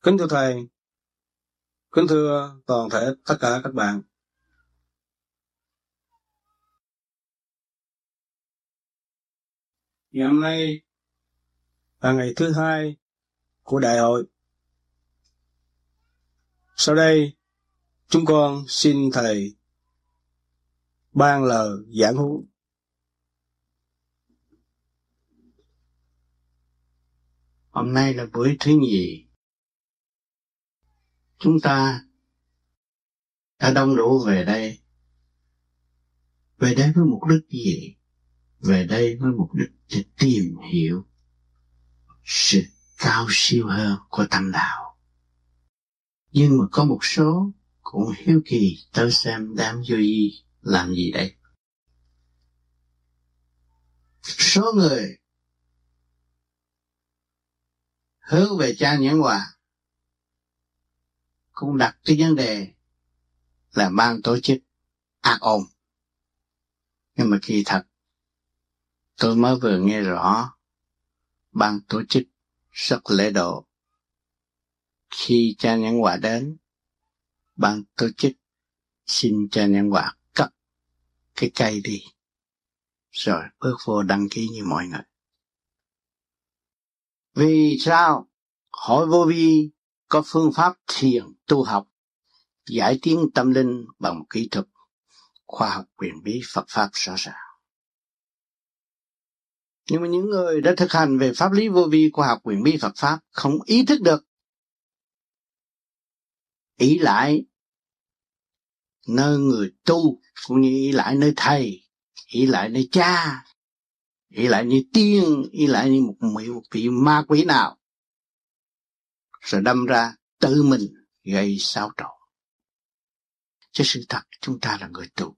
Kính thưa Thầy, kính thưa toàn thể tất cả các bạn. Ngày hôm nay là ngày thứ 2 của đại hội. Sau đây, chúng con xin Thầy ban lời giảng huấn. Hôm nay là buổi thứ nhì. Chúng ta đã đông đủ về đây. Về đây với mục đích gì? Về đây với mục đích để tìm hiểu sự cao siêu hơn của tâm đạo. Nhưng mà có một số cũng hiếu kỳ tới xem đám vô vi làm gì đây. Số người hướng về cha Nhẫn Hòa cũng đặt cái vấn đề là ban tổ chức ác ôn. Nhưng mà kỳ thật tôi mới vừa nghe rõ ban tổ chức rất lễ độ. Khi cha Nhẫn Hòa đến, ban tổ chức xin cha Nhẫn Hòa cất cái cây đi, rồi bước vô đăng ký như mọi người. Vì sao hội vô vi có phương pháp thiền tu học giải tiến tâm linh bằng một kỹ thuật khoa học quyền bí Phật pháp rõ ràng? Nhưng mà những người đã thực hành về pháp lý vô vi khoa học quyền bí Phật pháp không ý thức được, ý lại nơi người tu cũng như ý lại nơi thầy, ý lại nơi cha, ý lại như tiên, ý lại như một vị ma quỷ nào, rồi đâm ra tự mình gây xáo trộn. Chứ sự thật chúng ta là người tu.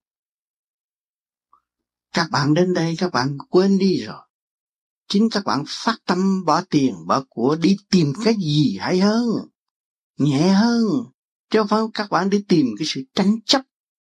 Các bạn đến đây các bạn quên đi rồi. Chính các bạn phát tâm bỏ tiền bỏ của đi tìm cái gì hay hơn, nhẹ hơn, chứ không phải các bạn đi tìm cái sự tranh chấp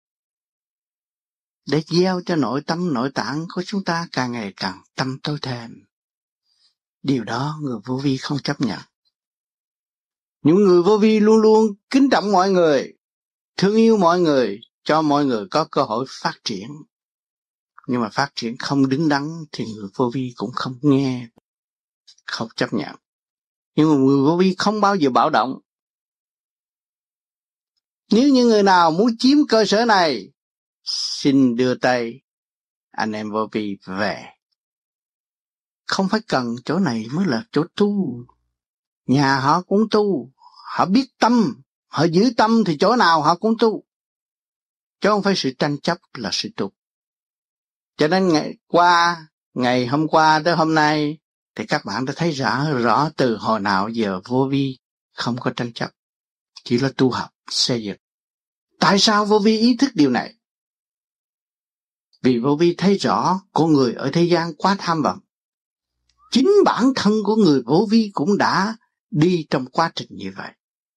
để gieo cho nội tâm nội tạng của chúng ta càng ngày càng tâm tối thêm. Điều đó người vô vi không chấp nhận. Những người vô vi luôn luôn kính trọng mọi người, thương yêu mọi người, cho mọi người có cơ hội phát triển. Nhưng mà phát triển không đứng đắn thì người vô vi cũng không nghe, không chấp nhận. Nhưng mà người vô vi không bao giờ bạo động. Nếu như người nào muốn chiếm cơ sở này, xin đưa tay anh em vô vi về. Không phải cần chỗ này mới là chỗ tu. Nhà họ cũng tu, họ biết tâm, họ giữ tâm thì chỗ nào họ cũng tu. Chứ không phải sự tranh chấp là sự tu. Cho nên ngày hôm qua tới hôm nay thì các bạn đã thấy rõ từ hồi nào giờ vô vi không có tranh chấp, chỉ là tu học, xây dựng. Tại sao vô vi ý thức điều này? Vì vô vi thấy rõ con người ở thế gian quá tham vọng. Chính bản thân của người vô vi cũng đã đi trong quá trình như vậy.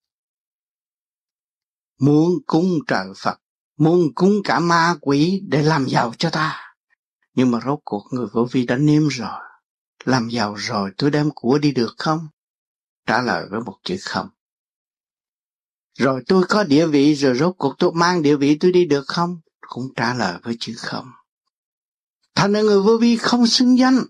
Muốn cúng trời Phật, muốn cúng cả ma quỷ để làm giàu cho ta. Nhưng mà rốt cuộc người vô vi đã nếm rồi. Làm giàu rồi tôi đem của đi được không? Trả lời với một chữ không. Rồi tôi có địa vị rồi rốt cuộc tôi mang địa vị tôi đi được không? Cũng trả lời với chữ không. Thành ra người vô vi không xưng danh.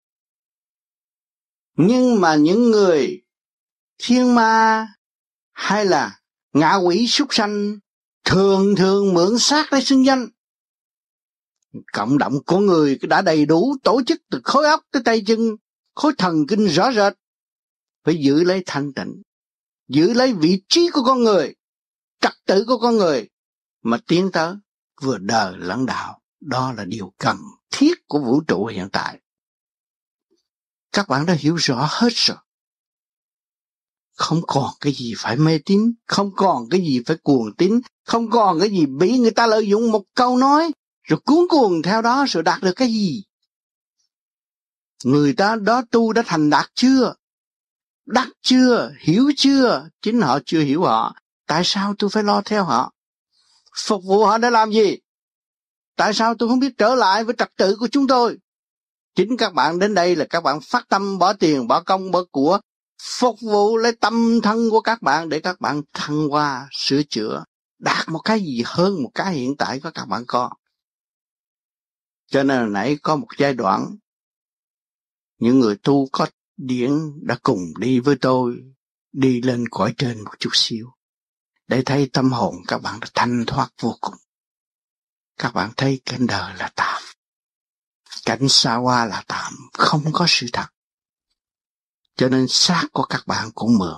Nhưng mà những người thiên ma hay là ngạ quỷ súc sanh thường mượn xác để xưng danh. Cộng động của người đã đầy đủ tổ chức từ khối óc tới tay chân, khối thần kinh rõ rệt. Phải giữ lấy thanh tịnh, giữ lấy vị trí của con người, trật tự của con người mà tiến tới vừa đời lẫn đạo. Đó là điều cần thiết của vũ trụ hiện tại. Các bạn đã hiểu rõ hết rồi. Không còn cái gì phải mê tín, không còn cái gì phải cuồng tín, không còn cái gì bị người ta lợi dụng một câu nói rồi cuốn cuồng theo đó rồi đạt được cái gì. Người ta đó tu đã thành đạt chưa? Đắc chưa? Hiểu chưa? Chính họ chưa hiểu họ. Tại sao tôi phải lo theo họ? Phục vụ họ để làm gì? Tại sao tôi không biết trở lại với trật tự của chúng tôi? Chính các bạn đến đây là các bạn phát tâm bỏ tiền, bỏ công, bỏ của, phục vụ lấy tâm thân của các bạn để các bạn thăng hoa, sửa chữa, đạt một cái gì hơn một cái hiện tại của các bạn có. Cho nên hồi nãy có một giai đoạn, những người tu có điển đã cùng đi với tôi, đi lên cõi trên một chút xíu, để thấy tâm hồn các bạn đã thanh thoát vô cùng. Các bạn thấy cảnh đời là tạm, cảnh xa hoa là tạm, không có sự thật. Cho nên xác của các bạn cũng mượn.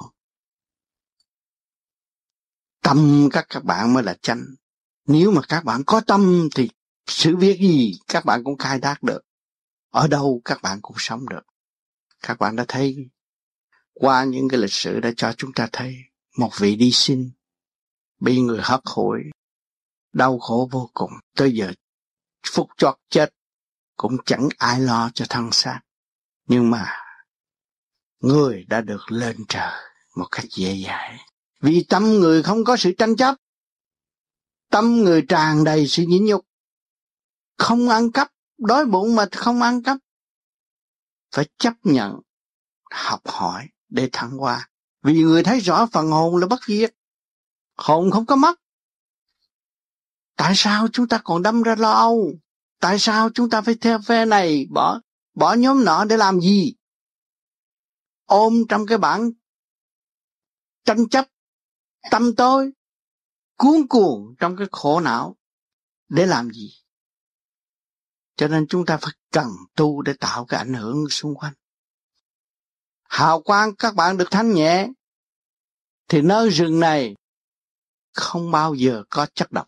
Tâm các bạn mới là chánh. Nếu mà các bạn có tâm thì sự việc gì các bạn cũng khai thác được. Ở đâu các bạn cũng sống được. Các bạn đã thấy qua những cái lịch sử đã cho chúng ta thấy một vị đi sinh bị người hất hủi, đau khổ vô cùng, tới giờ phút chót chết cũng chẳng ai lo cho thân xác. Nhưng mà người đã được lên trời một cách dễ dãi. Vì tâm người không có sự tranh chấp, tâm người tràn đầy sự nhịn nhục, không ăn cắp, đói bụng mà không ăn cắp, phải chấp nhận, học hỏi để thăng hoa. Vì người thấy rõ phần hồn là bất diệt, hồn không có mất. Tại sao chúng ta còn đâm ra lo âu? Tại sao chúng ta phải theo phe này, bỏ nhóm nọ để làm gì? Ôm trong cái bản tranh chấp, tâm tôi, cuốn cuồng trong cái khổ não để làm gì? Cho nên chúng ta phải cần tu để tạo cái ảnh hưởng xung quanh. Hào quang các bạn được thanh nhẹ, thì nơi rừng này không bao giờ có chất độc.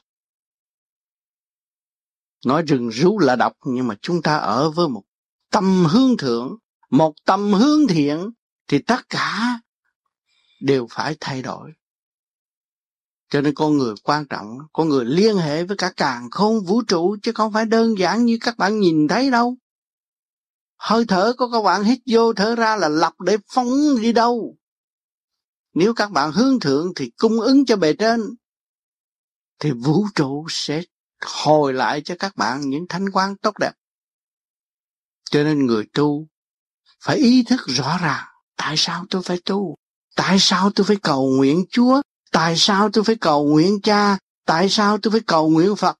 Nói rừng rú là độc, nhưng mà chúng ta ở với một tâm hướng thượng, một tâm hướng thiện, thì tất cả đều phải thay đổi. Cho nên con người quan trọng, con người liên hệ với cả càn khôn vũ trụ, chứ không phải đơn giản như các bạn nhìn thấy đâu. Hơi thở của các bạn hít vô thở ra là lọc để phóng đi đâu. Nếu các bạn hướng thượng thì cung ứng cho bề trên, thì vũ trụ sẽ hồi lại cho các bạn những thanh quan tốt đẹp. Cho nên người tu phải ý thức rõ ràng, tại sao tôi phải tu? Tại sao tôi phải cầu nguyện Chúa? Tại sao tôi phải cầu nguyện Cha? Tại sao tôi phải cầu nguyện Phật?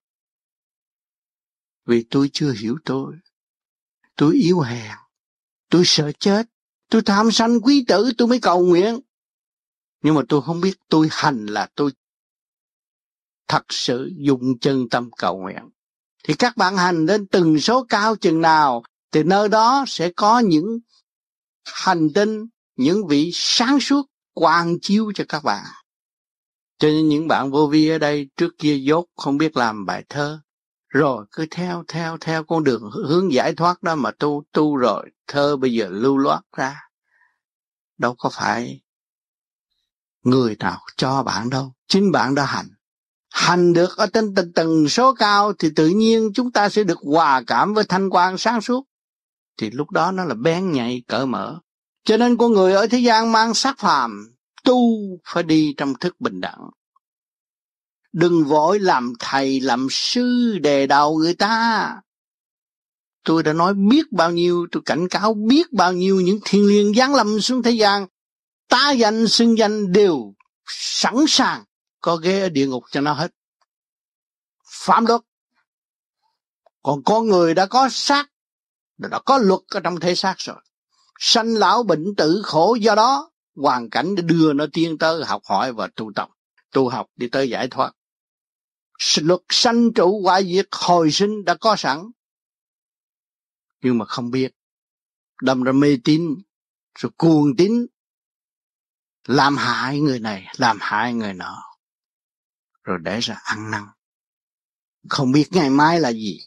Vì tôi chưa hiểu tôi yếu hèn, tôi sợ chết, tôi tham sân quý tử, tôi mới cầu nguyện. Nhưng mà tôi không biết tôi hành là tôi thật sự dùng chân tâm cầu nguyện. Thì các bạn hành đến từng số cao chừng nào, thì nơi đó sẽ có những hành tinh, những vị sáng suốt quang chiếu cho các bạn. Cho nên những bạn vô vi ở đây trước kia dốt không biết làm bài thơ, rồi cứ theo con đường hướng giải thoát đó mà tu rồi thơ bây giờ lưu loát ra. Đâu có phải người nào cho bạn đâu, chính bạn đã hành. Hành được ở trên tầng số cao thì tự nhiên chúng ta sẽ được hòa cảm với thanh quang sáng suốt. Thì lúc đó nó là bén nhạy cởi mở. Cho nên con người ở thế gian mang sắc phàm, tu phải đi trong thức bình đẳng. Đừng vội làm thầy làm sư đề đầu người ta. Tôi đã nói biết bao nhiêu, tôi cảnh cáo biết bao nhiêu những thiên liêng giáng lâm xuống thế gian, tá danh xưng danh đều sẵn sàng có ghế ở địa ngục cho nó hết. Phạm luật. Còn con người đã có xác, đã có luật ở trong thể xác rồi. Sanh lão bệnh tử khổ, do đó hoàn cảnh để đưa nó tiến tới học hỏi và tu tập, tu học đi tới giải thoát. Luật sanh trụ hoại diệt hồi sinh đã có sẵn, nhưng mà không biết, đâm ra mê tín rồi cuồng tín, làm hại người này, làm hại người nọ, rồi để ra ăn năn, không biết ngày mai là gì.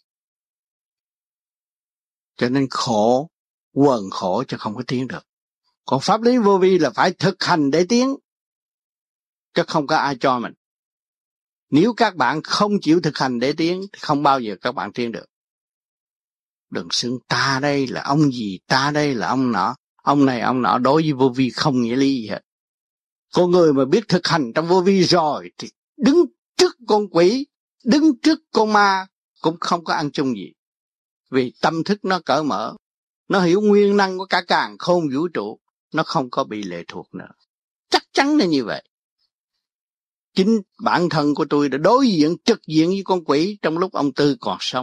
Cho nên khổ, quần khổ chứ không có tiến được. Còn pháp lý vô vi là phải thực hành để tiến, chứ không có ai cho mình. Nếu các bạn không chịu thực hành để tiến thì không bao giờ các bạn tiến được. Đừng xưng ta đây là ông gì, ta đây là ông nọ, ông này ông nọ, đối với vô vi không nghĩa lý gì hết. Con người mà biết thực hành trong vô vi rồi thì đứng trước con quỷ, đứng trước con ma cũng không có ăn chung gì. Vì tâm thức nó cởi mở, nó hiểu nguyên năng của cả càn khôn vũ trụ, nó không có bị lệ thuộc nữa. Chắc chắn là như vậy. Chính bản thân của tôi đã đối diện trực diện với con quỷ trong lúc ông Tư còn sống.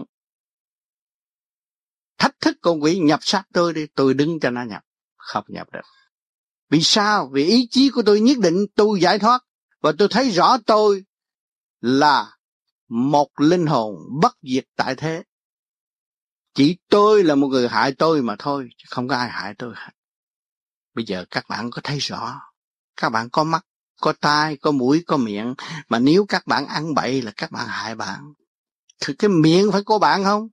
Thách thức con quỷ nhập xác tôi đi, tôi đứng cho nó nhập, không nhập được. Vì sao? Vì ý chí của tôi nhất định tôi giải thoát, và tôi thấy rõ tôi là một linh hồn bất diệt tại thế. Chỉ tôi là một người hại tôi mà thôi, chứ không có ai hại tôi. Bây giờ các bạn có thấy rõ, các bạn có mắt, có tai, có mũi, có miệng, mà nếu các bạn ăn bậy là các bạn hại bạn. Thì cái miệng phải của bạn không?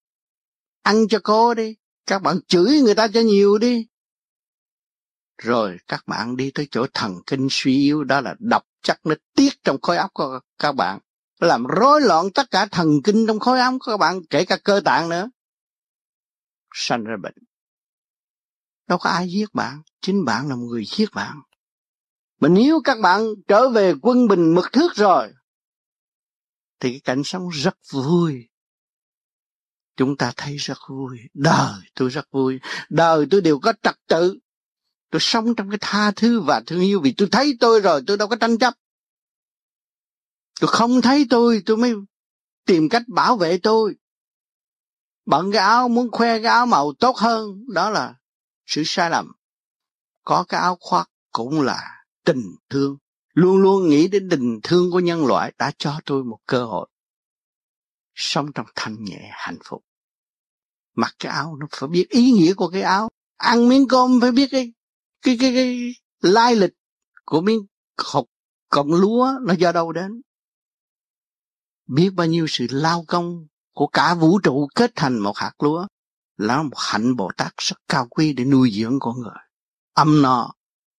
Ăn cho có đi, các bạn chửi người ta cho nhiều đi. Rồi các bạn đi tới chỗ thần kinh suy yếu, đó là độc chất nó tiết trong khối óc của các bạn. Nó làm rối loạn tất cả thần kinh trong khối óc của các bạn, kể cả cơ tạng nữa. Sanh ra bệnh. Đâu có ai giết bạn, chính bạn là một người giết bạn. Mà nếu các bạn trở về quân bình mực thước rồi, thì cái cảnh sống rất vui. Chúng ta thấy rất vui. Đời tôi rất vui. Đời tôi đều có trật tự. Tôi sống trong cái tha thứ và thương yêu, vì tôi thấy tôi rồi, tôi đâu có tranh chấp. Tôi không thấy tôi mới tìm cách bảo vệ tôi. Bận cái áo, muốn khoe cái áo màu tốt hơn, đó là sự sai lầm. Có cái áo khoác cũng là tình thương. Luôn luôn nghĩ đến tình thương của nhân loại đã cho tôi một cơ hội. Sống trong thanh nhẹ, hạnh phúc. Mặc cái áo nó phải biết ý nghĩa của cái áo. Ăn miếng cơm phải biết cái lai lịch của miếng cọng lúa nó do đâu đến. Biết bao nhiêu sự lao công của cả vũ trụ kết thành một hạt lúa, là một hạnh Bồ Tát rất cao quý để nuôi dưỡng con người. Âm no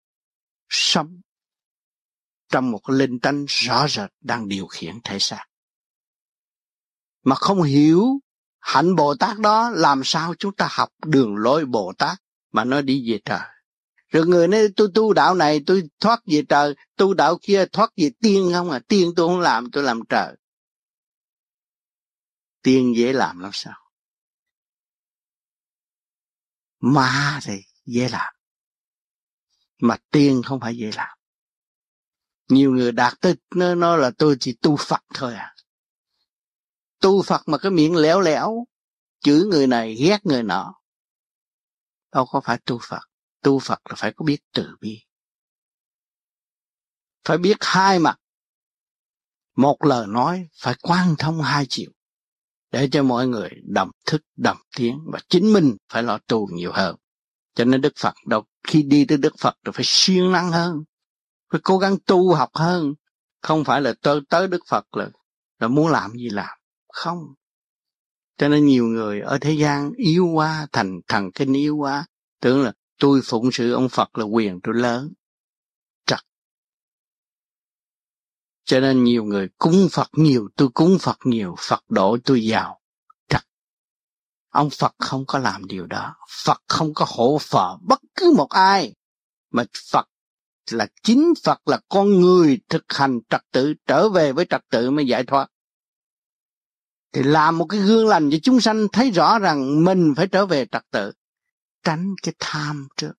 sống trong một linh tánh rõ rệt đang điều khiển thể xác. Mà không hiểu hạnh Bồ Tát đó, làm sao chúng ta học đường lối Bồ Tát mà nó đi về trời. Rồi người nói tôi tu đạo này tôi thoát về trời, tu đạo kia thoát về tiên không à. Tiên tôi không làm, tôi làm trời. Tiên dễ làm lắm sao? Ma thì dễ làm, mà tiên không phải dễ làm. Nhiều người đạt tới nó là tôi chỉ tu Phật thôi à. Tu Phật mà cái miệng lẻo lẻo, chửi người này ghét người nọ. Đâu có phải tu Phật. Tu Phật là phải có biết từ bi. Phải biết hai mặt. Một lời nói phải quan thông hai chiều, để cho mọi người đồng thức, đồng tiếng, và chính mình phải lo tu nhiều hơn. Cho nên Đức Phật đâu, khi đi tới Đức Phật rồi phải siêng năng hơn, phải cố gắng tu học hơn. Không phải là tới Đức Phật là muốn làm gì làm. Không. Cho nên nhiều người ở thế gian yếu quá, thành thần kinh yếu quá, tưởng là tôi phụng sự ông Phật là quyền tôi lớn. Trật. Cho nên nhiều người cúng Phật nhiều, tôi cúng Phật nhiều, Phật độ tôi giàu. Trật. Ông Phật không có làm điều đó. Phật không có hổ phở bất cứ một ai. Mà Phật là chính Phật là con người thực hành trật tự, trở về với trật tự mới giải thoát. Thì làm một cái gương lành cho chúng sanh thấy rõ rằng mình phải trở về trật tự. Tránh cái tham trước.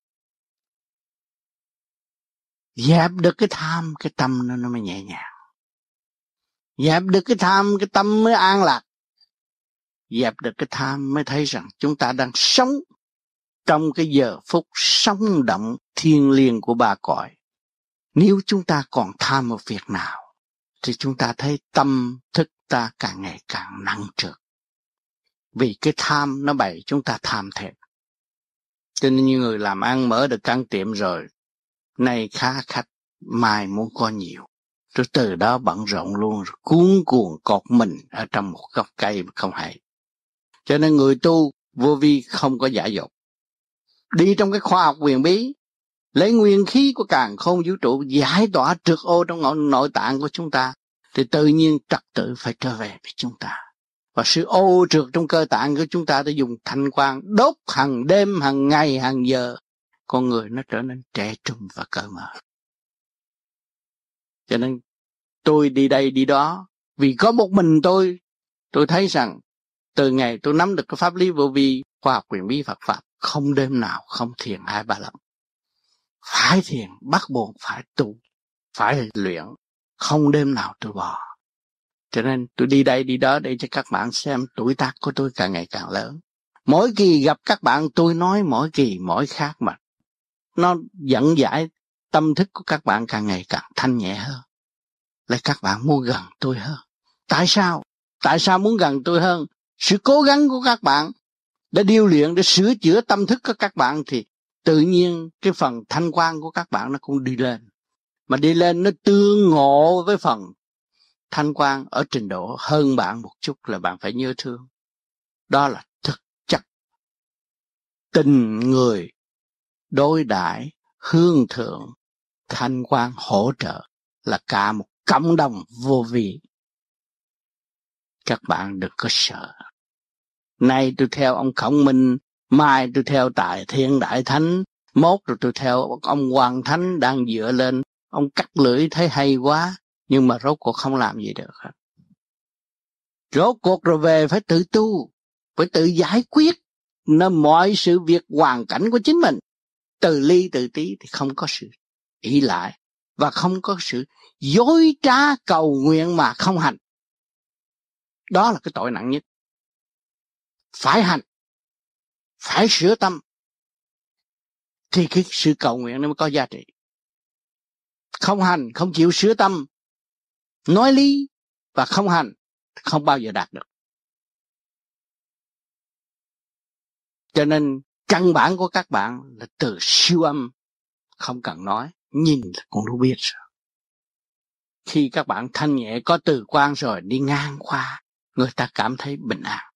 Dẹp được cái tham, cái tâm nó mới nhẹ nhàng. Dẹp được cái tham, cái tâm mới an lạc. Dẹp được cái tham mới thấy rằng chúng ta đang sống trong cái giờ phút sống động thiêng liêng của ba cõi. Nếu chúng ta còn tham một việc nào, thì chúng ta thấy tâm thức ta càng ngày càng nặng trược. Vì cái tham nó bày chúng ta tham thêm. Cho nên như người làm ăn mở được căn tiệm rồi, nay khá khách, mai muốn có nhiều. Rồi từ đó bận rộn luôn, rồi cuốn cuồng cột mình ở trong một gốc cây không hay. Cho nên người tu vô vi không có giả dột. Đi trong cái khoa học huyền bí, lấy nguyên khí của càn khôn vũ trụ giải tỏa trược ô trong nội tạng của chúng ta, thì tự nhiên trật tự phải trở về với chúng ta. Và sự ô trược trong cơ tạng của chúng ta đã dùng thanh quang đốt hàng đêm, hàng ngày, hàng giờ. Con người nó trở nên trẻ trung và cởi mở. Cho nên tôi đi đây đi đó, vì có một mình tôi thấy rằng từ ngày tôi nắm được cái pháp lý vô vi, khoa học huyền bí Phật Pháp, không đêm nào không thiền 2-3 lần. phải thiền, bắt buộc phải tu, phải luyện, không đêm nào tôi bỏ. Cho nên tôi đi đây đi đó để cho các bạn xem tuổi tác của tôi càng ngày càng lớn. Mỗi kỳ gặp các bạn tôi nói mỗi kỳ mỗi khác mà. Nó dẫn giải tâm thức của các bạn càng ngày càng thanh nhẹ hơn. Lại các bạn muốn gần tôi hơn. Tại sao? Tại sao muốn gần tôi hơn? Sự cố gắng của các bạn để điều luyện, để sửa chữa tâm thức của các bạn thì tự nhiên cái phần thanh quan của các bạn nó cũng đi lên. Mà đi lên nó tương ngộ với phần thanh quan ở trình độ hơn bạn một chút là bạn phải nhớ thương. Đó là thực chất. Tình người đối đãi hương thượng, thanh quan hỗ trợ là cả một cộng đồng vô vi. Các bạn đừng có sợ. Nay tôi theo ông Khổng Minh, mai tôi theo Tại Thiên Đại Thánh, mốt rồi tôi theo ông Hoàng Thánh đang dựa lên, ông cắt lưỡi thấy hay quá, nhưng mà rốt cuộc không làm gì được hết. Rốt cuộc rồi về phải tự tu, phải tự giải quyết nên mọi sự việc hoàn cảnh của chính mình. Từ ly từ tí thì không có sự ỷ lại và không có sự dối trá cầu nguyện mà không hành. Đó là cái tội nặng nhất. Phải hành, phải sửa tâm thì cái sự cầu nguyện nó mới có giá trị. Không hành, không chịu sửa tâm, nói lý và không hành không bao giờ đạt được. Cho nên căn bản của các bạn là từ siêu âm, không cần nói, nhìn là cũng đã biết rồi. Khi các bạn thanh nhẹ có từ quan rồi đi ngang qua, người ta cảm thấy bình an.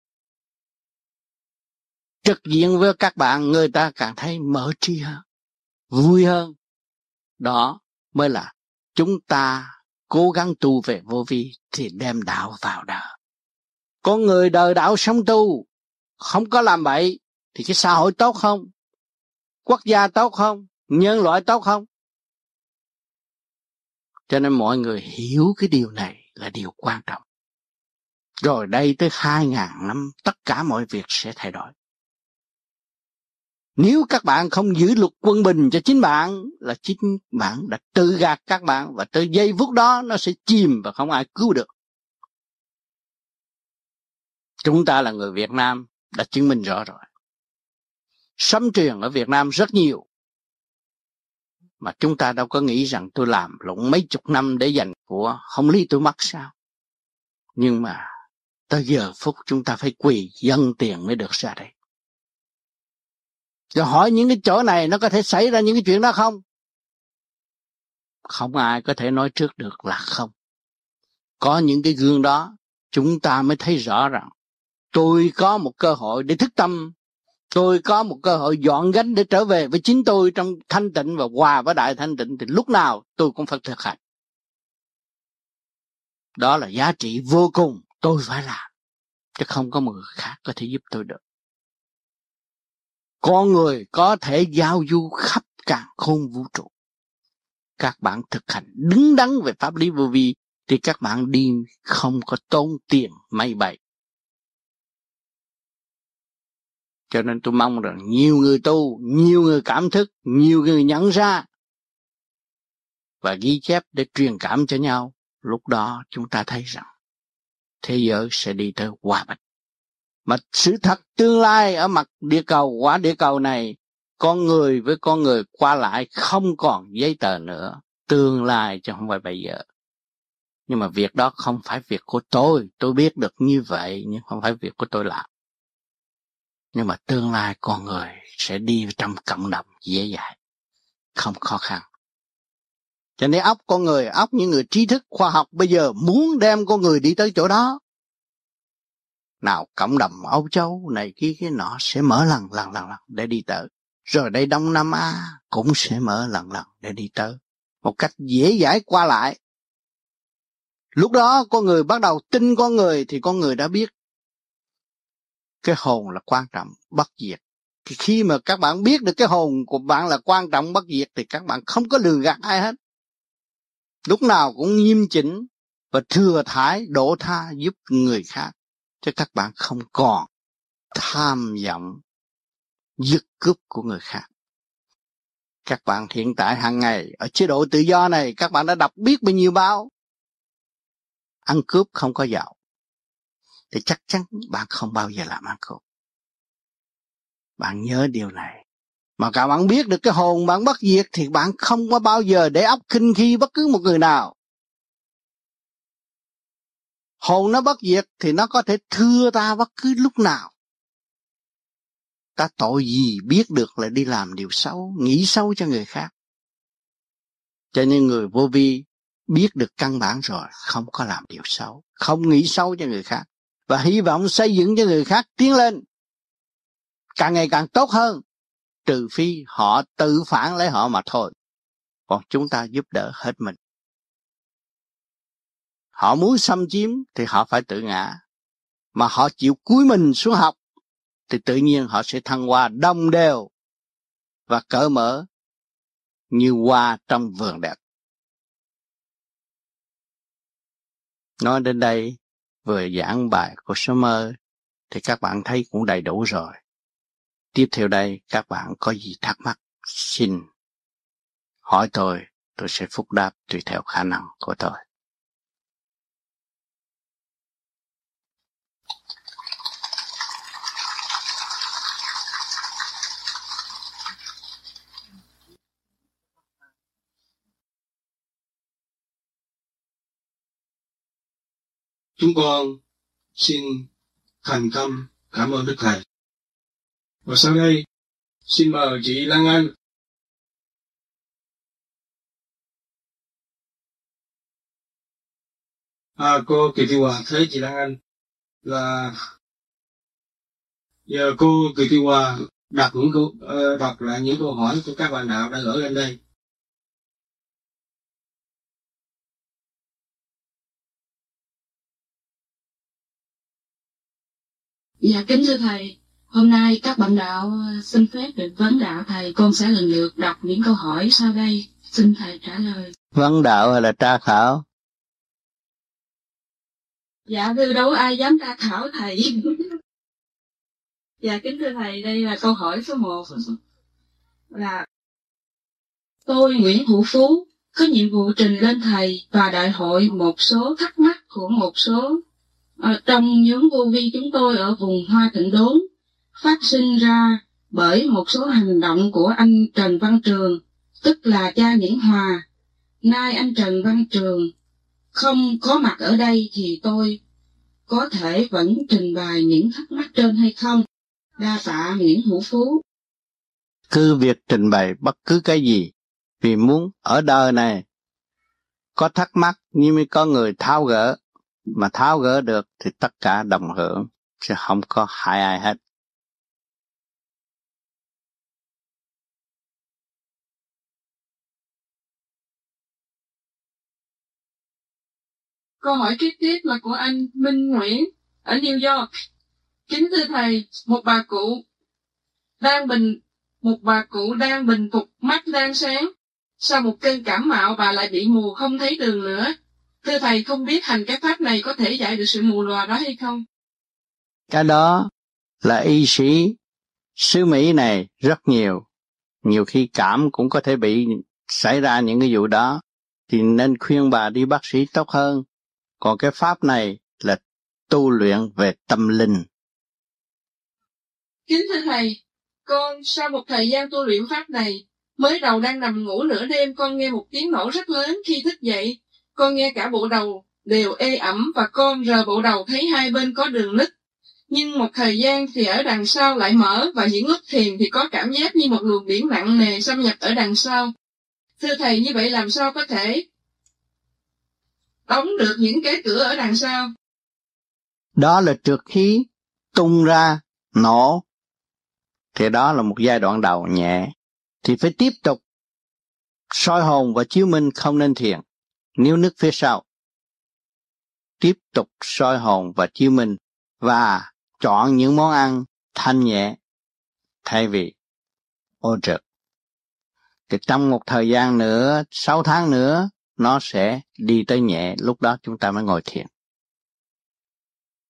Trực diện với các bạn, người ta càng thấy mở trí hơn, vui hơn. Đó mới là chúng ta cố gắng tu về vô vi thì đem đạo vào đời. Con người đời đạo sống tu, không có làm bậy thì cái xã hội tốt không? Quốc gia tốt không? Nhân loại tốt không? Cho nên mọi người hiểu cái điều này là điều quan trọng. Rồi đây tới 2000 năm tất cả mọi việc sẽ thay đổi. Nếu các bạn không giữ luật quân bình cho chính bạn là chính bạn đã tự gạt các bạn, và tới giây phút đó nó sẽ chìm và không ai cứu được. Chúng ta là người Việt Nam đã chứng minh rõ rồi. Sấm truyền ở Việt Nam rất nhiều. Mà chúng ta đâu có nghĩ rằng tôi làm lụng mấy chục năm để dành của không lý tôi mất sao. Nhưng mà tới giờ phút chúng ta phải quỳ dâng tiền mới được ra đây. Rồi hỏi những cái chỗ này nó có thể xảy ra những cái chuyện đó không? Không ai có thể nói trước được là không. Có những cái gương đó chúng ta mới thấy rõ rằng tôi có một cơ hội để thức tâm. Tôi có một cơ hội dọn gánh để trở về với chính tôi trong thanh tịnh và hòa với đại thanh tịnh thì lúc nào tôi cũng phải thực hành. Đó là giá trị vô cùng tôi phải làm, chứ không có một người khác có thể giúp tôi được. Con người có thể giao du khắp càn khôn vũ trụ. Các bạn thực hành đứng đắn về pháp lý vô vi thì các bạn đi không có tốn tiền may bày. Cho nên tôi mong rằng nhiều người tu, nhiều người cảm thức, nhiều người nhận ra và ghi chép để truyền cảm cho nhau. Lúc đó chúng ta thấy rằng thế giới sẽ đi tới hòa bình. Mà sự thật tương lai ở mặt địa cầu, quả địa cầu này, con người với con người qua lại không còn giấy tờ nữa. Tương lai chứ không phải bây giờ. Nhưng mà việc đó không phải việc của tôi biết được như vậy, nhưng không phải việc của tôi làm. Nhưng mà tương lai con người sẽ đi trong cộng đồng dễ dàng, không khó khăn. Cho nên óc con người, óc những người trí thức khoa học bây giờ muốn đem con người đi tới chỗ đó. Nào cộng đồng Âu Châu này kia cái nọ sẽ mở lần để đi tới. Rồi đây Đông Nam Á cũng sẽ mở lần để đi tới. Một cách dễ dãi qua lại. Lúc đó con người bắt đầu tin con người thì con người đã biết cái hồn là quan trọng, bất diệt. Khi mà các bạn biết được cái hồn của bạn là quan trọng, bất diệt thì các bạn không có lường gạt ai hết. Lúc nào cũng nghiêm chỉnh và thừa thải độ tha giúp người khác. Chứ các bạn không còn tham vọng giật cướp của người khác. Các bạn hiện tại hàng ngày ở chế độ tự do này, các bạn đã đọc biết bao nhiêu báo. Ăn cướp không có giàu, thì chắc chắn bạn không bao giờ làm ăn cướp. Bạn nhớ điều này. Mà các bạn biết được cái hồn bạn bất diệt thì bạn không có bao giờ để óc khinh khi bất cứ một người nào. Hồn nó bất diệt thì nó có thể thưa ta bất cứ lúc nào. Ta tội gì biết được là đi làm điều xấu, nghĩ xấu cho người khác. Cho nên người vô vi biết được căn bản rồi, không có làm điều xấu, không nghĩ xấu cho người khác. Và hy vọng xây dựng cho người khác tiến lên càng ngày càng tốt hơn. Trừ phi họ tự phản lấy họ mà thôi. Còn chúng ta giúp đỡ hết mình. Họ muốn xâm chiếm thì họ phải tự ngã. Mà họ chịu cúi mình xuống học thì tự nhiên họ sẽ thăng hoa đồng đều và cởi mở như hoa trong vườn đẹp. Nói đến đây, vừa giảng bài của số mơ thì các bạn thấy cũng đầy đủ rồi. Tiếp theo đây các bạn có gì thắc mắc xin hỏi tôi sẽ phúc đáp tùy theo khả năng của tôi. Chúng con xin thành tâm cảm ơn Đức Thầy. Và sau đây xin mời chị Lan Anh. Cô Kỳ Thị Hòa thấy chị Lan Anh là giờ cô Kỳ Thị Hòa đọc lại những câu hỏi của các bạn đạo đã gửi lên đây. Dạ kính thưa thầy, hôm nay các bạn đạo xin phép được vấn đạo thầy, con sẽ lần lượt đọc những câu hỏi sau đây, xin thầy trả lời. Vấn đạo hay là tra khảo? Dạ thưa đâu ai dám tra khảo thầy. Dạ kính thưa thầy, đây là câu hỏi số 1. Là tôi Nguyễn Hữu Phú có nhiệm vụ trình lên thầy và đại hội một số thắc mắc của một số trong nhóm vô vi chúng tôi ở vùng Hoa Thịnh Đốn, phát sinh ra bởi một số hành động của anh Trần Văn Trường, tức là cha Nhẫn Hòa. Nay anh Trần Văn Trường không có mặt ở đây thì tôi có thể vẫn trình bày những thắc mắc trên hay không? Đa tạ Nguyễn Hữu Phú. Cứ việc trình bày bất cứ cái gì, vì muốn ở đời này có thắc mắc nhưng mới có người tháo gỡ, mà tháo gỡ được thì tất cả đồng hưởng, chứ không có hại ai hết. Câu hỏi kế tiếp là của anh Minh Nguyễn ở New York. Kính thưa thầy, một bà cụ đang bình phục, mắt đang sáng. Sau một cơn cảm mạo bà lại bị mù không thấy đường nữa. Thưa thầy, không biết hành cái pháp này có thể giải được sự mù lòa đó hay không? Cái đó là y sĩ xứ Mỹ này rất nhiều. Nhiều khi cảm cũng có thể bị xảy ra những cái vụ đó. Thì nên khuyên bà đi bác sĩ tốt hơn. Còn cái pháp này là tu luyện về tâm linh. Kính thưa thầy, con sau một thời gian tu luyện pháp này, mới đầu đang nằm ngủ nửa đêm con nghe một tiếng nổ rất lớn. Khi thức dậy, con nghe cả bộ đầu đều ê ẩm và con rờ bộ đầu thấy hai bên có đường nứt. Nhưng một thời gian thì ở đằng sau lại mở, và những lúc thiền thì có cảm giác như một luồng biển nặng nề xâm nhập ở đằng sau. Thưa thầy, như vậy làm sao có thể đóng được những cái cửa ở đằng sau? Đó là trượt khí tung ra, nổ. Thì đó là một giai đoạn đầu nhẹ. Thì phải tiếp tục soi hồn và chiếu minh, không nên thiền. Níu nước phía sau. Tiếp tục soi hồn và chiếu minh, và chọn những món ăn thanh nhẹ thay vì ô trượt. Thì trong một thời gian nữa, 6 tháng nữa, nó sẽ đi tới nhẹ, lúc đó chúng ta mới ngồi thiền.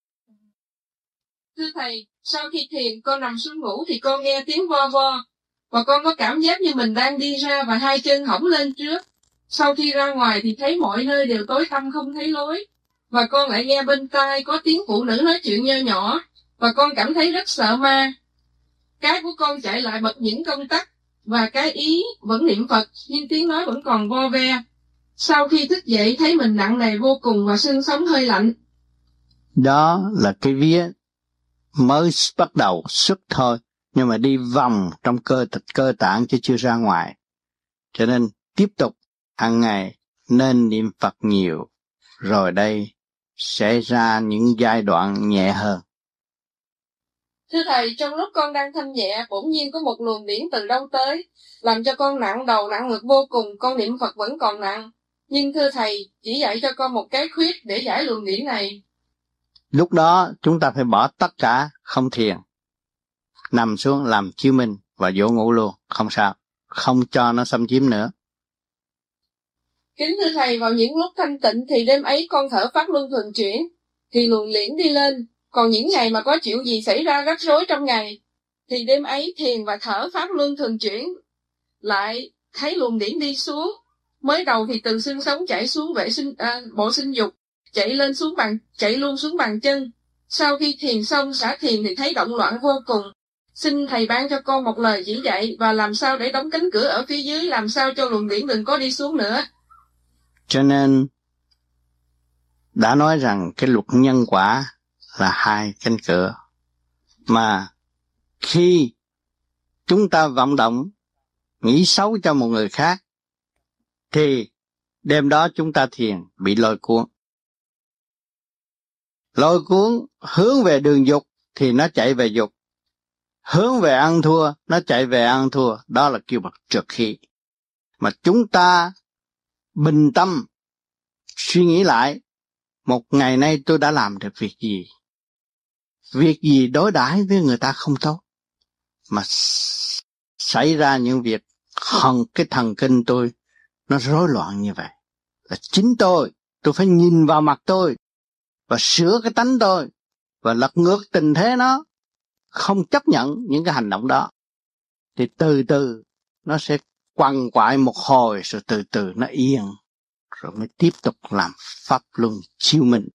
Thưa thầy, sau khi thiền con nằm xuống ngủ thì con nghe tiếng vo vo, và con có cảm giác như mình đang đi ra và hai chân hõng lên trước. Sau khi ra ngoài thì thấy mọi nơi đều tối tăm không thấy lối, và con lại nghe bên tai có tiếng phụ nữ nói chuyện nho nhỏ, và con cảm thấy rất sợ ma. Cái của con chạy lại bật những công tắc, và cái ý vẫn niệm Phật, nhưng tiếng nói vẫn còn vo ve. Sau khi thức dậy thấy mình nặng nề vô cùng và xương sống hơi lạnh. Đó là cái vía mới bắt đầu xuất thôi, nhưng mà đi vòng trong cơ tạng chứ chưa ra ngoài. Cho nên tiếp tục hàng ngày nên niệm Phật nhiều, rồi đây sẽ ra những giai đoạn nhẹ hơn. Thưa Thầy, trong lúc con đang thanh nhẹ, bỗng nhiên có một luồng điển từ đâu tới, làm cho con nặng đầu nặng ngực vô cùng, con niệm Phật vẫn còn nặng. Nhưng thưa Thầy, chỉ dạy cho con một cái khuyết để giải luồng điển này. Lúc đó chúng ta phải bỏ tất cả, không thiền, nằm xuống làm chiếu minh và dỗ ngủ luôn, không sao, không cho nó xâm chiếm nữa. Kính thưa Thầy, vào những lúc thanh tịnh thì đêm ấy con thở pháp luân thường chuyển, thì luồng điển đi lên. Còn những ngày mà có chuyện gì xảy ra rắc rối trong ngày, thì đêm ấy thiền và thở pháp luân thường chuyển, lại thấy luồng điển đi xuống. Mới đầu thì từ xương sống chảy xuống bộ sinh dục, chạy luôn xuống bàn chân. Sau khi thiền xong, xả thiền thì thấy động loạn vô cùng. Xin Thầy ban cho con một lời chỉ dạy và làm sao để đóng cánh cửa ở phía dưới, làm sao cho luồng điển đừng có đi xuống nữa. Cho nên đã nói rằng cái luật nhân quả là hai cánh cửa, mà khi chúng ta vận động nghĩ xấu cho một người khác thì đêm đó chúng ta thiền bị lôi cuốn. Lôi cuốn hướng về đường dục thì nó chạy về dục, hướng về ăn thua nó chạy về ăn thua, đó là kêu bằng trượt khí. Mà chúng ta bình tâm suy nghĩ lại, một ngày nay tôi đã làm được việc gì đối đãi với người ta không tốt, mà xảy ra những việc cái thần kinh tôi nó rối loạn như vậy. Là chính tôi phải nhìn vào mặt tôi và sửa cái tánh tôi và lật ngược tình thế nó, không chấp nhận những cái hành động đó, thì từ từ nó sẽ quằn quại một hồi, rồi từ từ nó yên, rồi mới tiếp tục làm pháp luân chiếu minh,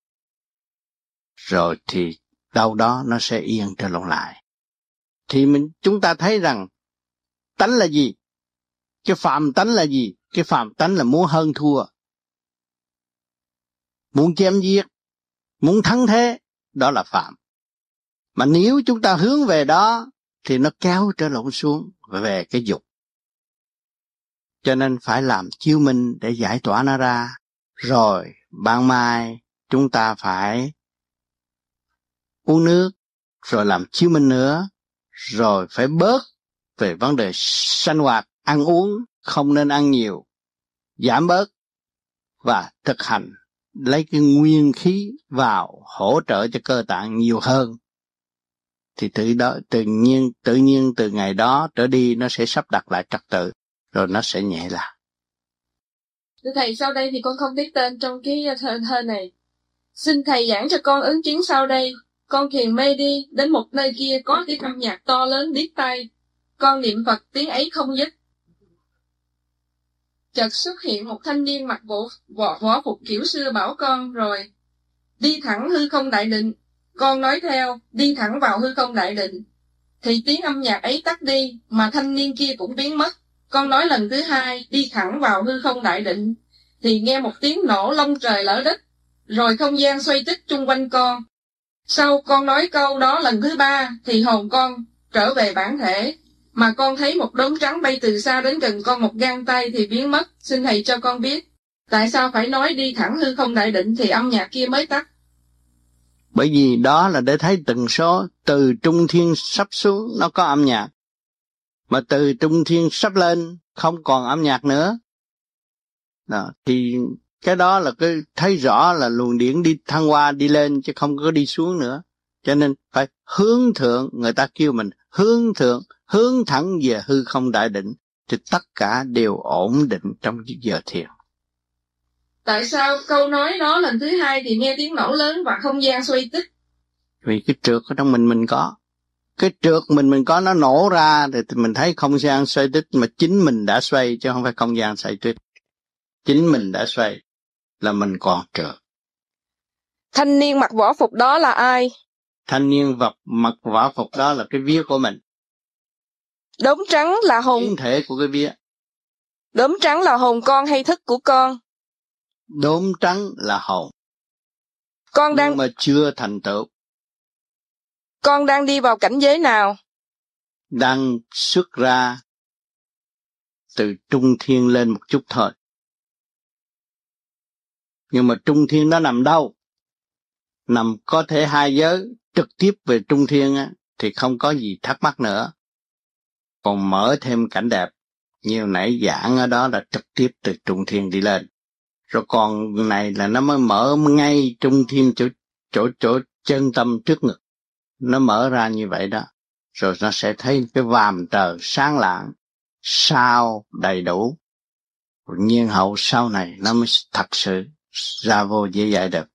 rồi thì đâu đó nó sẽ yên trở lại. Thì chúng ta thấy rằng tánh là gì? Cái phàm tánh là gì? Cái phàm tánh là muốn hơn thua, muốn chém giết, muốn thắng thế, đó là phàm. Mà nếu chúng ta hướng về đó thì nó kéo trở lộn xuống về cái dục. Cho nên phải làm chiếu minh để giải tỏa nó ra. Rồi ban mai chúng ta phải uống nước, rồi làm chiếu minh nữa, rồi phải bớt về vấn đề sinh hoạt, ăn uống, không nên ăn nhiều, giảm bớt và thực hành lấy cái nguyên khí vào hỗ trợ cho cơ tạng nhiều hơn. Thì tự nhiên từ ngày đó trở đi nó sẽ sắp đặt lại trật tự, rồi nó sẽ nhẹ lại. Thưa Thầy, sau đây thì con không biết tên trong cái thơ này. Xin Thầy giảng cho con ứng chứng sau đây. Con thiền mê đi, đến một nơi kia có tiếng âm nhạc to lớn điếc tai. Con niệm Phật tiếng ấy không dứt. Chợt xuất hiện một thanh niên mặc võ phục kiểu xưa bảo con rồi: đi thẳng hư không đại định. Con nói theo, đi thẳng vào hư không đại định. Thì tiếng âm nhạc ấy tắt đi, mà thanh niên kia cũng biến mất. Con nói lần thứ hai, đi thẳng vào hư không đại định. Thì nghe một tiếng nổ long trời lở đất, rồi không gian xoay tích chung quanh con. Sau con nói câu đó lần thứ ba, thì hồn con trở về bản thể. Mà con thấy một đốm trắng bay từ xa đến gần con một gang tay thì biến mất. Xin Thầy cho con biết, tại sao phải nói đi thẳng hư không đại định thì âm nhạc kia mới tắt? Bởi vì đó là để thấy tần số từ trung thiên sắp xuống nó có âm nhạc, mà từ trung thiên sắp lên không còn âm nhạc nữa. Đó, thì cái đó là cái thấy rõ là luồng điển đi thăng hoa đi lên chứ không có đi xuống nữa. Cho nên phải hướng thượng, người ta kêu mình hướng thượng, hướng thẳng về hư không đại định, thì tất cả đều ổn định trong giờ thiền. Tại sao câu nói đó lần thứ hai thì nghe tiếng nổ lớn và không gian xoay tích? Vì cái trượt ở trong mình có. cái trượt mình có nó nổ ra thì mình thấy không gian xoay tít, mà chính mình đã xoay chứ không phải không gian xoay tít. Chính mình đã xoay là mình còn trượt. Thanh niên mặc võ phục đó là ai? Thanh niên mặc võ phục đó là cái vía của mình. Đốm trắng là hồn. Biến thể của cái vía. Đốm trắng là hồn con hay thức của con? Đốm trắng là hồn. Con đang nhưng mà chưa thành tựu. Con đang đi vào cảnh giới nào? Đang xuất ra từ trung thiên lên một chút thôi. Nhưng mà trung thiên nó nằm đâu? Nằm có thể hai giới trực tiếp về trung thiên á, thì không có gì thắc mắc nữa. Còn mở thêm cảnh đẹp, nhiều nãy giảng ở đó là trực tiếp từ trung thiên đi lên. Rồi còn này là nó mới mở ngay trung thiên chỗ chân tâm trước ngực. Nó mở ra như vậy đó. Rồi nó sẽ thấy cái vàm trời sáng lạng, sao đầy đủ. Nhiên hậu sau này nó mới thật sự ra vô dễ dạy được.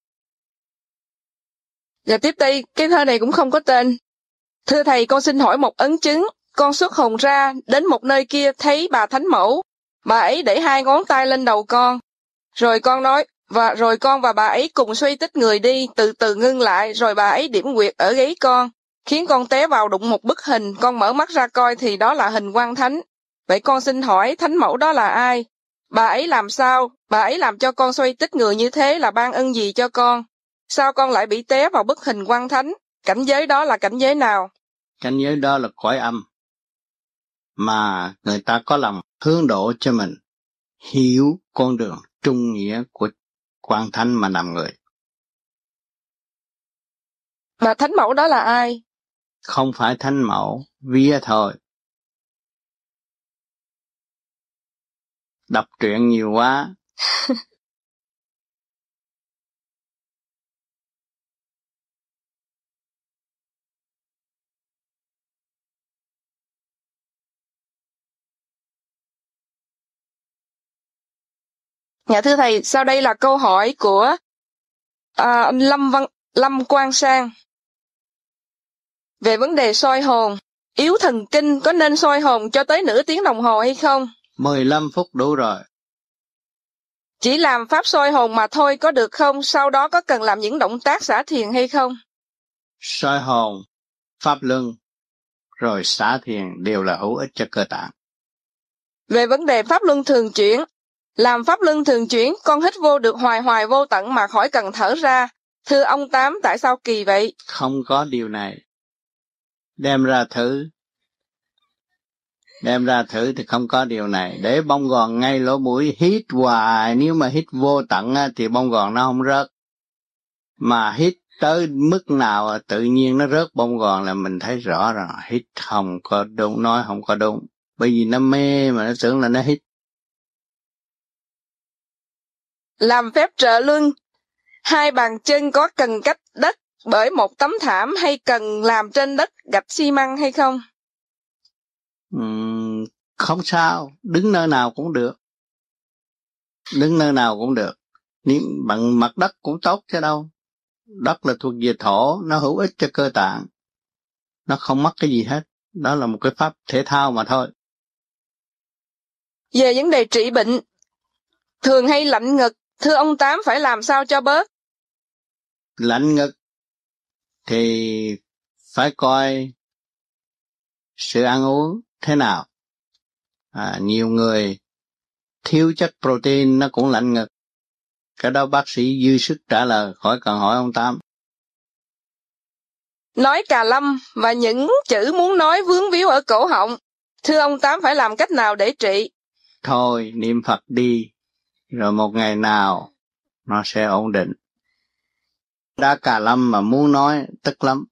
Và tiếp đây, cái thơ này cũng không có tên. Thưa thầy, con xin hỏi một ấn chứng. Con xuất hồn ra, đến một nơi kia thấy bà Thánh Mẫu. Bà ấy để 2 ngón tay lên đầu con. Rồi con nói, rồi con và bà ấy cùng xoay tít người đi, từ từ ngưng lại, rồi bà ấy điểm nguyệt ở gáy con, khiến con té vào đụng một bức hình. Con mở mắt ra coi thì đó là hình Quan Thánh. Vậy con xin hỏi, Thánh Mẫu đó là ai? Bà ấy làm sao? Bà ấy làm cho con xoay tít người như thế là ban ân gì cho con? Sao con lại bị té vào bức hình Quan Thánh? Cảnh giới đó là cảnh giới nào? Cảnh giới đó là cõi âm. Mà người ta có lòng hướng độ cho mình hiểu con đường trung nghĩa của Quan Thánh mà làm người. Mà Thánh Mẫu đó là ai? Không phải Thánh Mẫu, vía thôi. Đọc truyện nhiều quá. Dạ thưa thầy, sau đây là câu hỏi của anh Lâm Quang Sang. Về vấn đề soi hồn, yếu thần kinh có nên soi hồn cho tới nửa tiếng đồng hồ hay không? 15 phút đủ rồi. Chỉ làm pháp soi hồn mà thôi có được không? Sau đó có cần làm những động tác xả thiền hay không? Soi hồn, pháp luân, rồi xả thiền đều là hữu ích cho cơ tạng. Về vấn đề pháp luân thường chuyển, làm pháp luân thường chuyển, con hít vô được hoài vô tận mà khỏi cần thở ra. Thưa ông Tám, tại sao kỳ vậy? Không có điều này. Đem ra thử thì không có điều này. Để bông gòn ngay lỗ mũi hít hoài, nếu mà hít vô tận thì bông gòn nó không rớt. Mà hít tới mức nào tự nhiên nó rớt bông gòn là mình thấy rõ rồi. Hít không có đúng, nói không có đúng. Bởi vì nó mê mà nó tưởng là nó hít. Làm phép trợ luân, 2 bàn chân có cần cách đất bởi một tấm thảm hay cần làm trên đất gạch xi măng hay không? Không sao, đứng nơi nào cũng được. Đứng nơi nào cũng được. Nếu bằng mặt đất cũng tốt chứ đâu. Đất là thuộc về thổ, nó hữu ích cho cơ tạng. Nó không mất cái gì hết. Đó là một cái pháp thể thao mà thôi. Về vấn đề trị bệnh, thường hay lạnh ngực, thưa ông Tám phải làm sao cho bớt? Lạnh ngực thì phải coi sự ăn uống thế nào. Nhiều người thiếu chất protein nó cũng lạnh ngực. Cái đó bác sĩ dư sức trả lời, khỏi cần hỏi ông Tám. Nói cà lâm và những chữ muốn nói vướng víu ở cổ họng, thưa ông Tám phải làm cách nào để trị? Thôi niệm Phật đi, rồi một ngày nào nó sẽ ổn định. Đã cà lâm mà muốn nói tức lắm.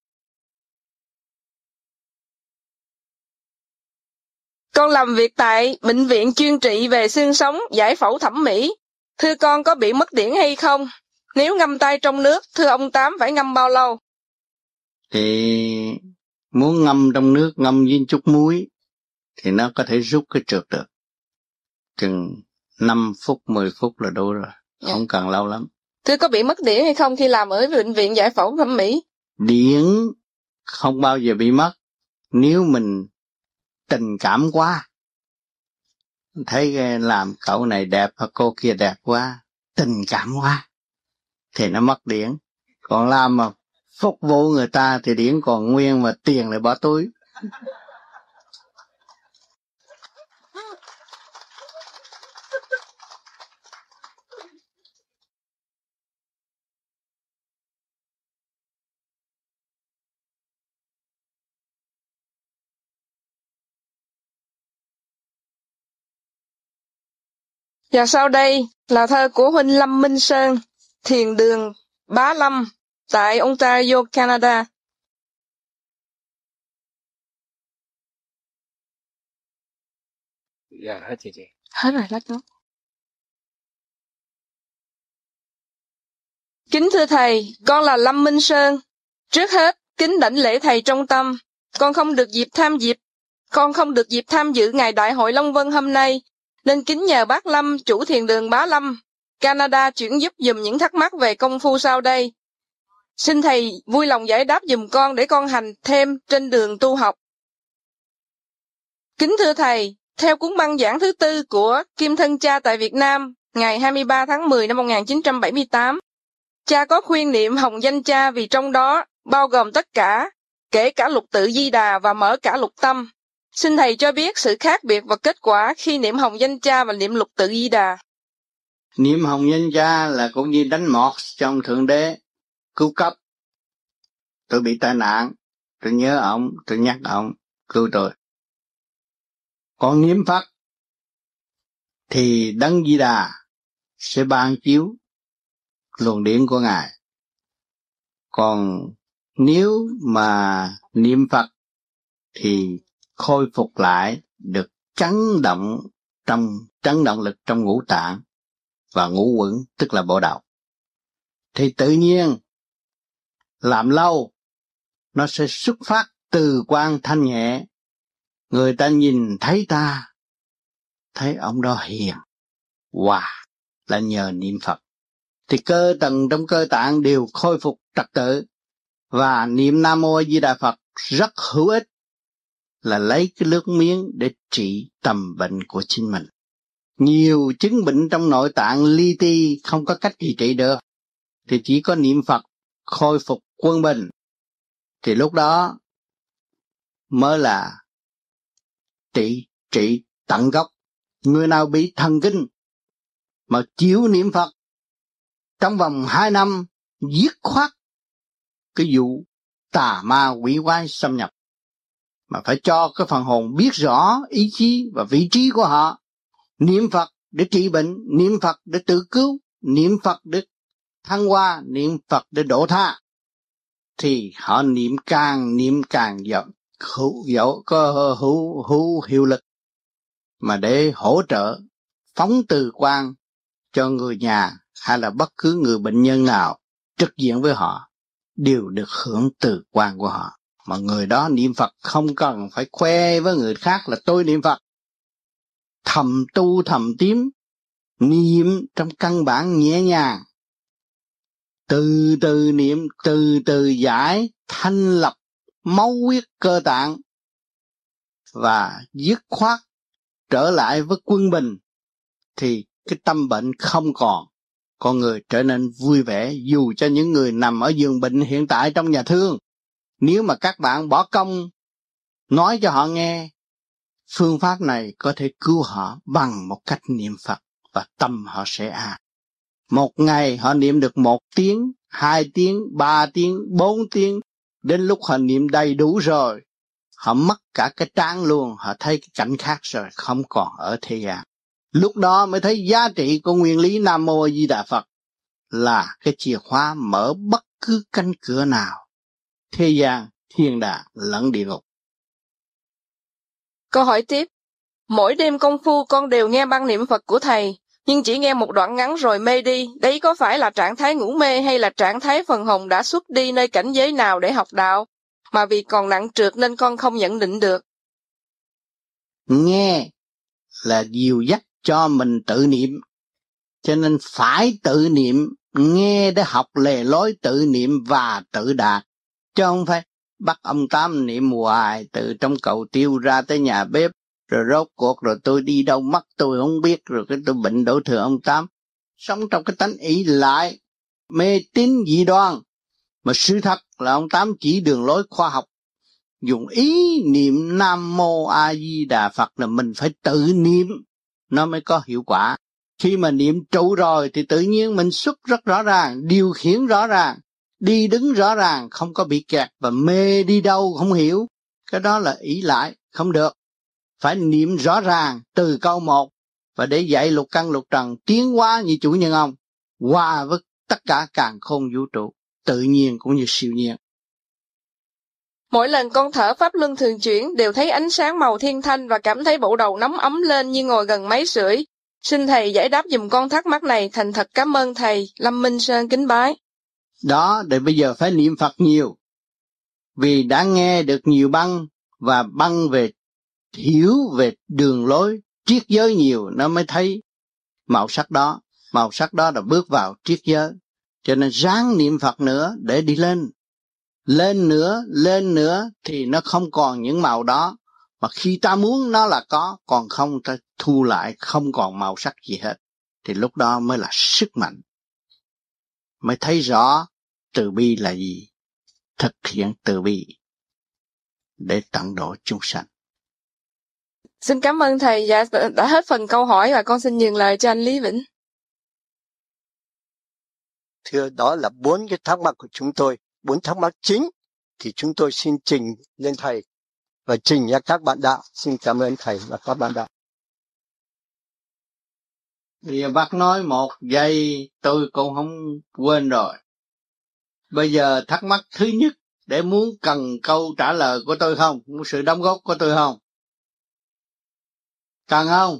Con làm việc tại bệnh viện chuyên trị về xương sống, giải phẫu thẩm mỹ. Thưa con có bị mất điển hay không? Nếu ngâm tay trong nước, thưa ông Tám phải ngâm bao lâu? Thì muốn ngâm trong nước, ngâm với chút muối, thì nó có thể rút cái trượt được. Chừng 5 phút, 10 phút là đủ rồi. Không cần lâu lắm. Thưa có bị mất điển hay không khi làm ở bệnh viện giải phẫu thẩm mỹ? Điển không bao giờ bị mất. Nếu mình tình cảm quá, thấy làm cậu này đẹp hoặc cô kia đẹp quá, tình cảm quá, thì nó mất điển. Còn làm mà phục vụ người ta thì điển còn nguyên mà tiền lại bỏ túi. Và sau đây là thơ của huynh Lâm Minh Sơn, Thiền đường Bá Lâm tại Ontario, Canada. Dạ, hết chị. Hết rồi, lát nữa. Kính thưa thầy, con là Lâm Minh Sơn. Trước hết, kính đảnh lễ thầy trong tâm. Con không được dịp tham dự ngày Đại hội Long Vân hôm nay, nên kính nhờ bác Lâm, chủ thiền đường Bá Lâm, Canada chuyển giúp dùm những thắc mắc về công phu sau đây. Xin thầy vui lòng giải đáp dùm con để con hành thêm trên đường tu học. Kính thưa thầy, theo cuốn băng giảng thứ 4 của Kim Thân Cha tại Việt Nam, ngày 23 tháng 10 năm 1978, cha có khuyên niệm hồng danh cha vì trong đó bao gồm tất cả, kể cả lục tự Di Đà và mở cả lục tâm. Xin thầy cho biết sự khác biệt và kết quả khi niệm hồng danh cha và niệm lục tự Di Đà. Niệm hồng danh cha là cũng như đánh mọt trong Thượng Đế, cứu cấp. Tôi bị tai nạn, tôi nhớ ông, tôi nhắc ông, cứu tôi. Còn niệm Phật thì Đấng Di Đà sẽ ban chiếu luồng điển của Ngài. Còn nếu mà niệm Phật thì khôi phục lại được chấn động lực trong ngũ tạng và ngũ quẩn, tức là bộ đầu. Thì tự nhiên làm lâu nó sẽ xuất phát từ quan thanh nhẹ. Người ta nhìn thấy ta, thấy ông đó hiền, là nhờ niệm Phật. Thì cơ tầng trong cơ tạng đều khôi phục trật tự. Và niệm Nam Mô A Di Đà Phật rất hữu ích, là lấy cái nước miếng để trị tầm bệnh của chính mình. Nhiều chứng bệnh trong nội tạng li ti không có cách gì trị được, thì chỉ có niệm Phật khôi phục quân bình. Thì lúc đó mới là trị tận gốc. Người nào bị thần kinh mà chịu niệm Phật trong vòng 2 năm dứt khoát cái vụ tà ma quỷ quái xâm nhập, mà phải cho cái phần hồn biết rõ ý chí và vị trí của họ. Niệm Phật để trị bệnh, niệm Phật để tự cứu, niệm Phật để thăng hoa, niệm Phật để độ tha. Thì họ niệm càng hữu hiệu lực, mà để hỗ trợ phóng từ quan cho người nhà hay là bất cứ người bệnh nhân nào trực diện với họ đều được hưởng từ quan của họ. Mà người đó niệm Phật không cần phải khoe với người khác là tôi niệm Phật. Thầm tu thầm tím, niệm trong căn bản nhẹ nhàng, từ từ niệm, từ từ giải, thanh lập máu huyết cơ tạng và dứt khoát trở lại với quân bình, thì cái tâm bệnh không còn, con người trở nên vui vẻ. Dù cho những người nằm ở giường bệnh hiện tại trong nhà thương, nếu mà các bạn bỏ công nói cho họ nghe, phương pháp này có thể cứu họ bằng một cách niệm Phật, và tâm họ sẽ an. Một ngày họ niệm được 1 tiếng, 2 tiếng, 3 tiếng, 4 tiếng, đến lúc họ niệm đầy đủ rồi, họ mất cả cái trán luôn, họ thấy cái cảnh khác rồi, không còn ở thế gian. Lúc đó mới thấy giá trị của nguyên lý Nam Mô A Di Đà Phật là cái chìa khóa mở bất cứ cánh cửa nào, thế gian, thiên đàng lẫn địa ngục. Câu hỏi tiếp. Mỗi đêm công phu con đều nghe băng niệm Phật của thầy, nhưng chỉ nghe một đoạn ngắn rồi mê đi. Đấy có phải là trạng thái ngủ mê hay là trạng thái phần hồn đã xuất đi nơi cảnh giới nào để học đạo, mà vì còn nặng trược nên con không nhận định được? Nghe là dìu dắt cho mình tự niệm, cho nên phải tự niệm, nghe để học lề lối tự niệm và tự đạt, chứ không phải bắt ông Tám niệm hoài từ trong cầu tiêu ra tới nhà bếp, rồi rốt cuộc rồi tôi đi đâu mất tôi không biết, rồi cái tôi bệnh đổ thừa ông Tám. Sống trong cái tánh ỷ lại, mê tín dị đoan, mà sự thật là ông Tám chỉ đường lối khoa học, dùng ý niệm Nam Mô A Di Đà Phật là mình phải tự niệm nó mới có hiệu quả. Khi mà niệm trụ rồi thì tự nhiên mình xuất rất rõ ràng, điều khiển rõ ràng, đi đứng rõ ràng, không có bị kẹt và mê đi đâu không hiểu. Cái đó là ỷ lại, không được. Phải niệm rõ ràng từ câu 1 và để dạy lục căn lục trần tiến hóa như chủ nhân ông, hòa với tất cả càn khôn vũ trụ, tự nhiên cũng như siêu nhiên. Mỗi lần con thở pháp luân thường chuyển đều thấy ánh sáng màu thiên thanh và cảm thấy bộ đầu nóng ấm lên như ngồi gần máy sưởi. Xin thầy giải đáp giùm con thắc mắc này, thành thật cảm ơn thầy. Lâm Minh Sơn kính bái. Đó, để bây giờ phải niệm Phật nhiều. Vì đã nghe được nhiều băng và băng về hiểu về đường lối triết giới nhiều, nó mới thấy màu sắc đó. Màu sắc đó là bước vào triết giới. Cho nên ráng niệm Phật nữa để đi lên. Lên nữa thì nó không còn những màu đó. Mà khi ta muốn nó là có, còn không ta thu lại không còn màu sắc gì hết. Thì lúc đó mới là sức mạnh. Mới thấy rõ từ bi là gì. Thực hiện từ bi để tận độ chúng sanh. Xin cảm ơn thầy, đã hết phần câu hỏi và con xin nhường lời cho anh Lý Vĩnh. Thưa, đó là 4 cái thắc mắc của chúng tôi, 4 thắc mắc chính thì chúng tôi xin trình lên thầy và trình cho các bạn đạo. Xin cảm ơn thầy và các bạn đạo. Bây giờ bác nói 1 giây tôi cũng không quên rồi. Bây giờ thắc mắc thứ nhất, để muốn cần câu trả lời của tôi không? Muốn sự đóng góp của tôi không? Cần không?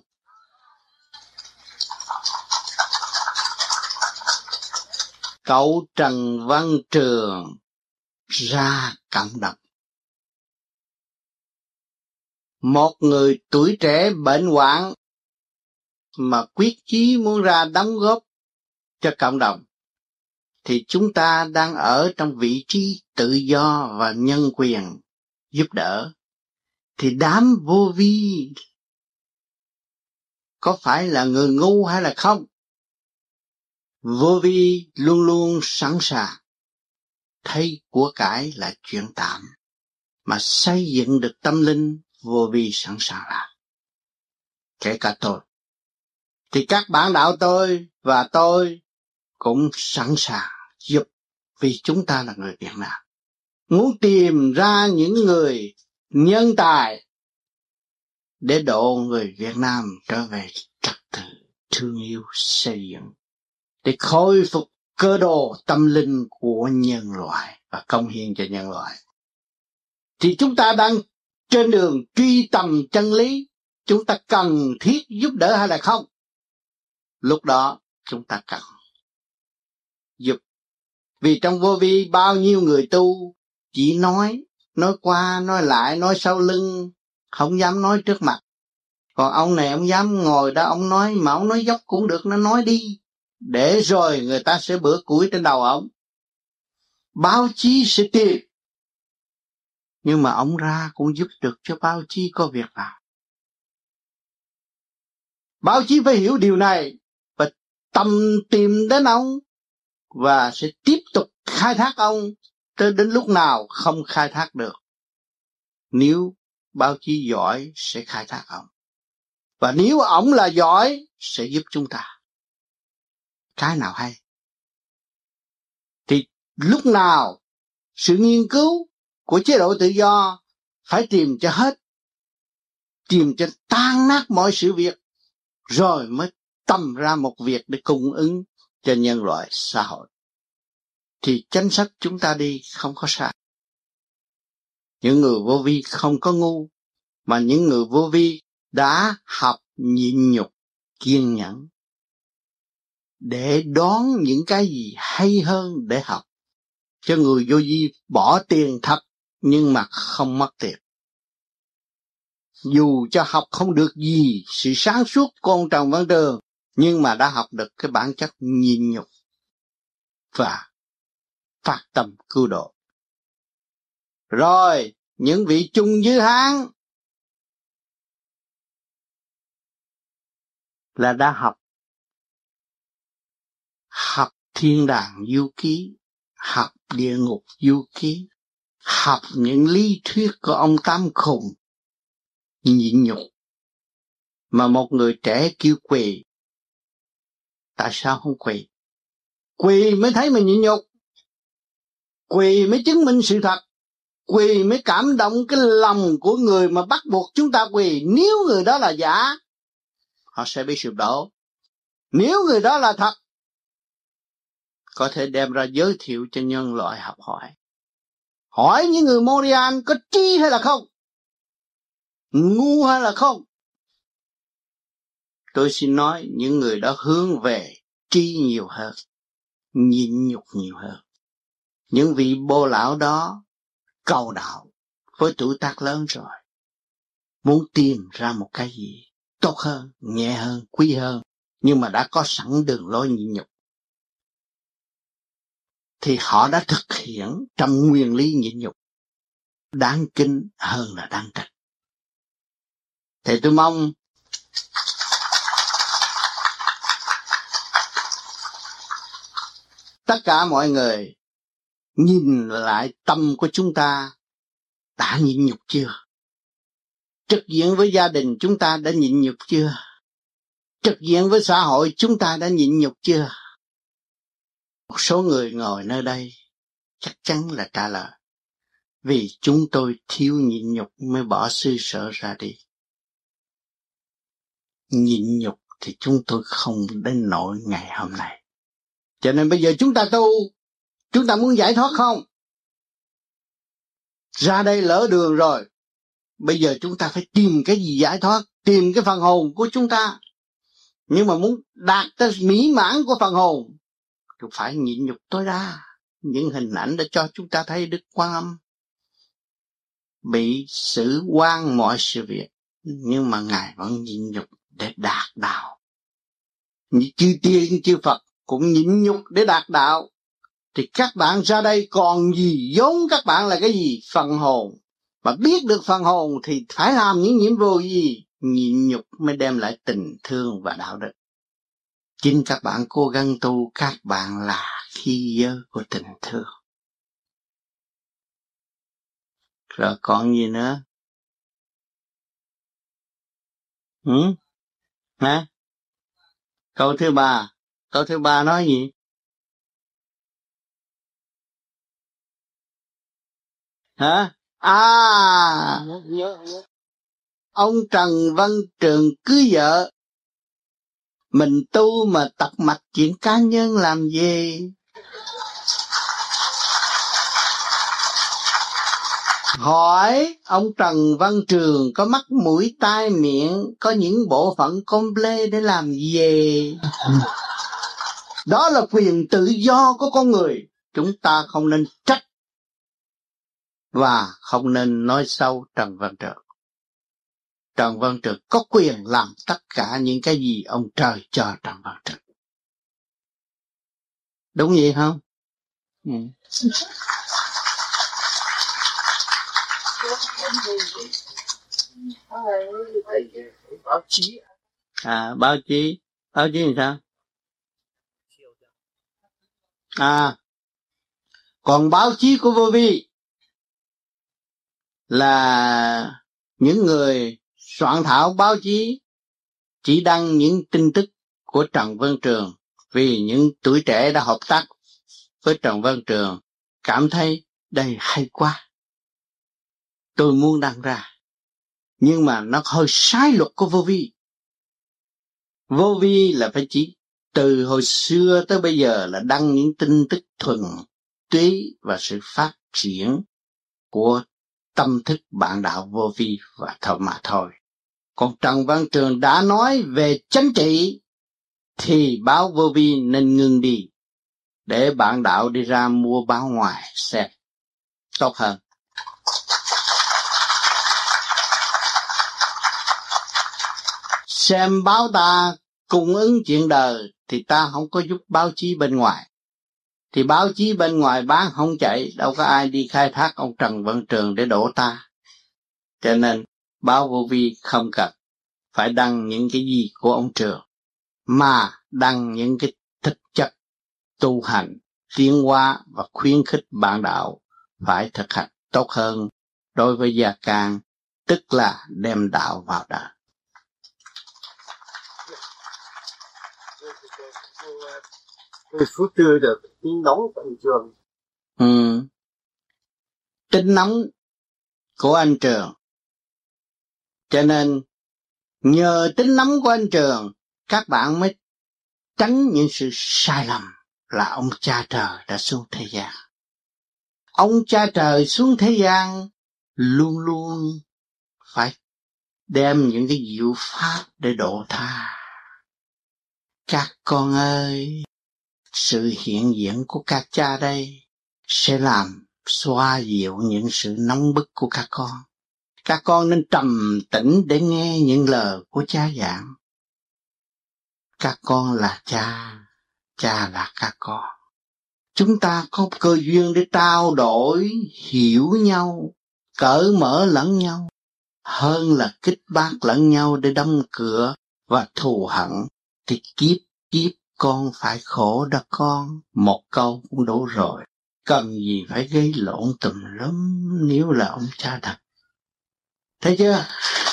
Cậu Trần Văn Trường ra cảm động. Một người tuổi trẻ bệnh hoạn mà quyết chí muốn ra đóng góp cho cộng đồng, thì chúng ta đang ở trong vị trí tự do và nhân quyền giúp đỡ. Thì đám vô vi có phải là người ngu hay là không? Vô vi luôn luôn sẵn sàng thấy của cải là chuyện tạm, mà xây dựng được tâm linh vô vi sẵn sàng làm. Kể cả tôi. Thì các bạn đạo tôi và tôi cũng sẵn sàng giúp, vì chúng ta là người Việt Nam. Muốn tìm ra những người nhân tài để độ người Việt Nam trở về trật tự, thương yêu, xây dựng, để khôi phục cơ đồ tâm linh của nhân loại và công hiến cho nhân loại. Thì chúng ta đang trên đường truy tầm chân lý. Chúng ta cần thiết giúp đỡ hay là không? Lúc đó chúng ta cần giúp. Vì trong vô vi bao nhiêu người tu chỉ nói qua, nói lại, nói sau lưng, không dám nói trước mặt. Còn ông này ông dám ngồi đó ông nói, mà ông nói dốc cũng được, nó nói đi. Để rồi người ta sẽ bữa củi trên đầu ông. Báo chí sẽ tìm. Nhưng mà ông ra cũng giúp được cho báo chí có việc làm. Báo chí phải hiểu điều này và tầm tìm đến ông và sẽ tiếp tục khai thác ông tới đến lúc nào không khai thác được. Nếu báo chí giỏi sẽ khai thác ông. Và nếu ông là giỏi sẽ giúp chúng ta. Cái nào hay? Thì lúc nào sự nghiên cứu của chế độ tự do phải tìm cho hết, tìm cho tan nát mọi sự việc, rồi mới tầm ra một việc để cung ứng cho nhân loại xã hội. Thì chính sách chúng ta đi không có sai. Những người vô vi không có ngu, mà những người vô vi đã học nhịn nhục, kiên nhẫn để đón những cái gì hay hơn để học. Cho người vô vi bỏ tiền thật nhưng mà không mất tiền. Dù cho học không được gì sự sáng suốt con Trần Văn Trường, nhưng mà đã học được cái bản chất nhịn nhục và phát tâm cứu độ. Rồi, những vị chung với Hán là đã học thiên đàng du ký, học địa ngục du ký, học những lý thuyết của ông Tám Khùng, nhịn nhục. Mà một người trẻ kêu quỳ, tại sao không quỳ? Quỳ mới thấy mình nhịn nhục, quỳ mới chứng minh sự thật, quỳ mới cảm động cái lòng của người mà bắt buộc chúng ta quỳ. Nếu người đó là giả, họ sẽ bị sụp đổ. Nếu người đó là thật, có thể đem ra giới thiệu cho nhân loại học hỏi. Hỏi những người Montreal có trí hay là không? Ngu hay là không? Tôi xin nói những người đó hướng về trí nhiều hơn, nhịn nhục nhiều hơn. Những vị bô lão đó cầu đạo với tuổi tác lớn rồi, muốn tìm ra một cái gì tốt hơn, nhẹ hơn, quý hơn, nhưng mà đã có sẵn đường lối nhịn nhục, thì họ đã thực hiện trong nguyên lý nhịn nhục, đáng kính hơn là đáng trách. Thì tôi mong tất cả mọi người nhìn lại tâm của chúng ta đã nhịn nhục chưa? Trực diện với gia đình chúng ta đã nhịn nhục chưa? Trực diện với xã hội chúng ta đã nhịn nhục chưa? Một số người ngồi nơi đây chắc chắn là trả lời. Vì chúng tôi thiếu nhịn nhục mới bỏ xứ sở ra đi. Nhịn nhục thì chúng tôi không đến nỗi ngày hôm nay. Cho nên bây giờ chúng ta tu, chúng ta muốn giải thoát không? Ra đây lỡ đường rồi, bây giờ chúng ta phải tìm cái gì giải thoát, tìm cái phần hồn của chúng ta. Nhưng mà muốn đạt tới mỹ mãn của phần hồn thì phải nhịn nhục tối đa. Những hình ảnh đã cho chúng ta thấy Đức Quan Âm bị xử oan mọi sự việc, nhưng mà Ngài vẫn nhịn nhục để đạt đạo. Như chư tiên chư Phật cũng nhịn nhục để đạt đạo. Thì các bạn ra đây còn gì, vốn các bạn là cái gì? Phần hồn. Mà biết được phần hồn thì phải làm những nhiệm vụ gì? Nhịn nhục mới đem lại tình thương và đạo đức. Chính các bạn cố gắng tu, các bạn là khí giới của tình thương. Rồi còn gì nữa? Hả? Câu thứ ba nói gì? Hả? Nhớ. Ông Trần Văn Trường cưới vợ, mình tu mà tập mạch chuyện cá nhân làm gì? Hỏi ông Trần Văn Trường có mắt mũi tai miệng, có những bộ phận complet để làm gì? Đó là quyền tự do của con người. Chúng ta không nên trách và không nên nói xấu Trần Văn Trường. Trần Văn Trường có quyền làm tất cả những cái gì ông trời cho Trần Văn Trường. Đúng vậy không? Báo chí. Báo chí làm sao? Còn báo chí của Vô Vi là những người soạn thảo báo chí chỉ đăng những tin tức của Trần Văn Trường, vì những tuổi trẻ đã hợp tác với Trần Văn Trường cảm thấy đây hay quá, tôi muốn đăng ra. Nhưng mà nó hơi sai luật của Vô Vi. Vô Vi là phải chỉ từ hồi xưa tới bây giờ là đăng những tin tức thuần túy và sự phát triển của tâm thức bạn đạo Vô Vi và mà thôi. Còn Trần Văn Trường đã nói về chính trị thì báo Vô Vi nên ngừng đi, để bạn đạo đi ra mua báo ngoài xem tốt hơn. Xem báo ta cung ứng chuyện đời thì ta không có giúp báo chí bên ngoài. thì báo chí bên ngoài bán không chạy, đâu có ai đi khai thác ông Trần Văn Trường để đổ ta. Cho nên báo Vô Vi không cần phải đăng những cái gì của ông Trường, mà đăng những cái thực chất tu hành, tiến hóa và khuyến khích bạn đạo phải thực hành tốt hơn đối với gia can, tức là đem đạo vào đời. Phút tư được tính nóng của anh Trường. Tính nóng của anh Trường. Cho nên nhờ tính nóng của anh Trường, các bạn mới tránh những sự sai lầm là ông cha trời đã xuống thế gian. Ông cha trời xuống thế gian luôn luôn phải đem những cái diệu pháp để độ tha. Các con ơi, sự hiện diện của các cha đây sẽ làm xoa dịu những sự nóng bức của các con. Các con nên trầm tĩnh để nghe những lời của cha giảng. Các con là cha, cha là các con. Chúng ta có cơ duyên để trao đổi, hiểu nhau, cởi mở lẫn nhau, hơn là kích bác lẫn nhau để đóng cửa và thù hận, thì kiếp con phải khổ đó con. Một câu cũng đủ rồi, cần gì phải gây lộn tùm lum nếu là ông cha thật. Thấy chưa?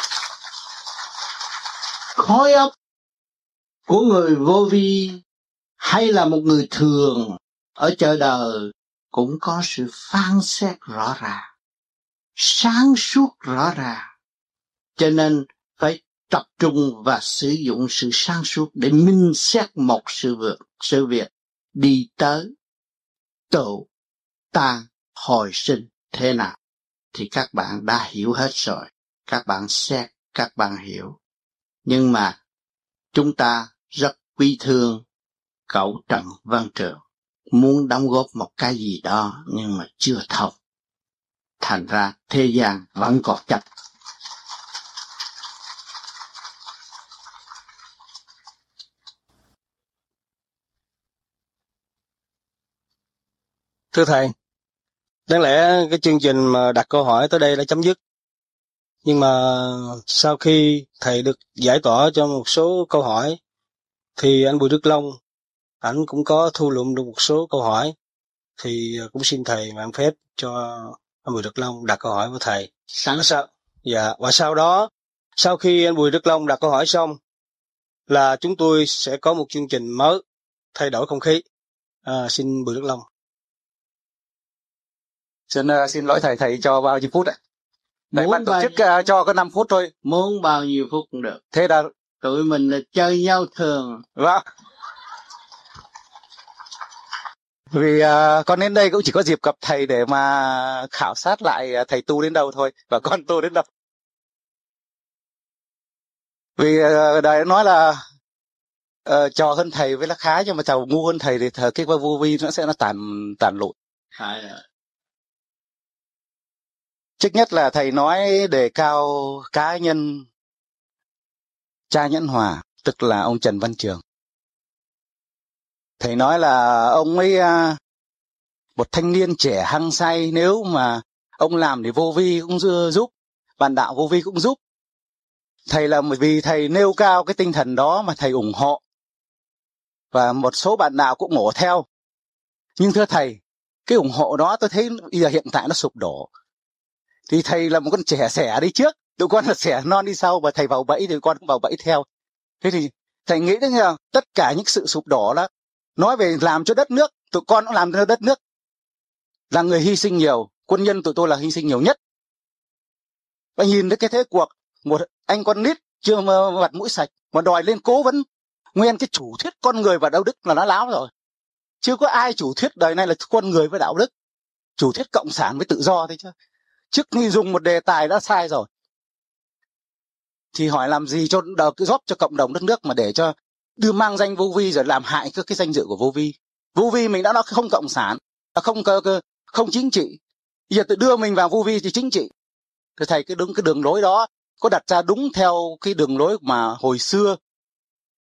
Khối óc của người vô vi hay là một người thường ở chợ đời cũng có sự phán xét rõ ràng, sáng suốt rõ ràng. Cho nên phải tập trung và sử dụng sự sáng suốt để minh xét một sự việc đi tới tụ tan hồi sinh thế nào. Thì các bạn đã hiểu hết rồi. Các bạn xét, các bạn hiểu. Nhưng mà chúng ta rất quý thương cậu Trần Văn Trường, muốn đóng góp một cái gì đó nhưng mà chưa thông. Thành ra thế gian vẫn còn chấp. Thưa Thầy, đáng lẽ cái chương trình mà đặt câu hỏi tới đây đã chấm dứt. Nhưng mà sau khi Thầy được giải tỏa cho một số câu hỏi, thì anh Bùi Đức Long, ảnh cũng có thu lượm được một số câu hỏi. Thì cũng xin Thầy mạng phép cho anh Bùi Đức Long đặt câu hỏi với Thầy. Và sau đó, sau khi anh Bùi Đức Long đặt câu hỏi xong, là chúng tôi sẽ có một chương trình mới, thay đổi không khí. Xin Bùi Đức Long. Xin lỗi thầy cho bao nhiêu phút ạ? Thầy ban tổ chức cho có 5 phút thôi. Muốn bao nhiêu phút cũng được. Thế là tụi mình là chơi nhau thường. Vâng. Vì con đến đây cũng chỉ có dịp gặp thầy để mà khảo sát lại thầy tu đến đâu thôi và con tu đến đâu. Vì đời nói là trò hơn thầy với là khá, nhưng mà trò ngu hơn thầy thì cái vô vi nó sẽ tàn lụi. Trước nhất là thầy nói đề cao cá nhân cha Nhẫn Hòa, tức là ông Trần Văn Trường. Thầy nói là ông ấy một thanh niên trẻ hăng say, nếu mà ông làm thì vô vi cũng giúp, bạn đạo vô vi cũng giúp. Thầy là vì thầy nêu cao cái tinh thần đó mà thầy ủng hộ, và một số bạn đạo cũng ủng hộ theo. Nhưng thưa thầy, cái ủng hộ đó tôi thấy bây giờ hiện tại nó sụp đổ. Thì thầy là một con trẻ sẻ đi trước, tụi con là sẻ non đi sau, và thầy vào bẫy thì con cũng vào bẫy theo. Thế thì thầy nghĩ đến là tất cả những sự sụp đổ đó, nói về làm cho đất nước, tụi con cũng làm cho đất nước. Là người hy sinh nhiều, quân nhân tụi tôi là hy sinh nhiều nhất. Và nhìn thấy cái thế cuộc, một anh con nít chưa mặt mũi sạch mà đòi lên cố vấn nguyên cái chủ thuyết con người và đạo đức là nó láo rồi. Chưa có ai chủ thuyết đời này là con người với đạo đức, chủ thuyết cộng sản với tự do thế chứ. Trước khi dùng một đề tài đã sai rồi. Thì hỏi làm gì cho góp cho cộng đồng đất nước mà để cho đưa mang danh vô vi rồi làm hại cái danh dự của vô vi. Vô vi mình đã nói không cộng sản, không chính trị. Bây giờ tự đưa mình vào vô vi thì chính trị. Thì thầy cái đường lối đó có đặt ra đúng theo cái đường lối mà hồi xưa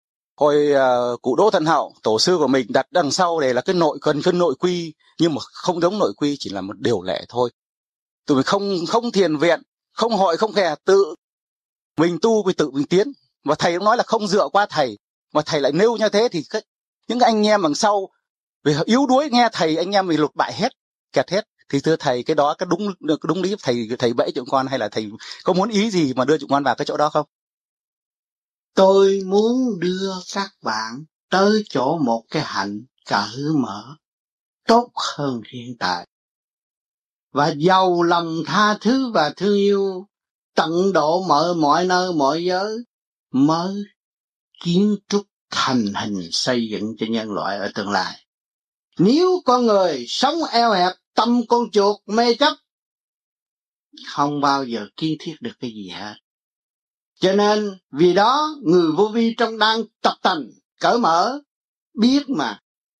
Hồi cụ Đỗ Thân Hậu, tổ sư của mình đặt đằng sau để là cái nội quy, nhưng mà không giống nội quy, chỉ là một điều lệ thôi. Tụi mình không thiền viện, không hội, không kè, tự mình tu với tự mình tiến. Và thầy cũng nói là không dựa qua thầy, mà thầy lại nêu như thế thì những anh em đằng sau vì yếu đuối nghe thầy, anh em mình lụt bại hết, kẹt hết. Thì thưa thầy, cái đó có đúng lý thầy bẫy chúng con, hay là thầy có muốn ý gì mà đưa chúng con vào cái chỗ đó không? Tôi muốn đưa các bạn tới chỗ một cái hạnh cởi mở tốt hơn hiện tại, và giàu lòng tha thứ và thương yêu tận độ mọi nơi mọi giới, mới kiến trúc thành hình xây dựng cho nhân loại ở tương lai. Nếu con người sống eo hẹp tâm con chuột mê chấp, không bao giờ kiến thiết được cái gì hết. Cho nên vì đó người vô vi trong đang tập tành cởi mở, biết mà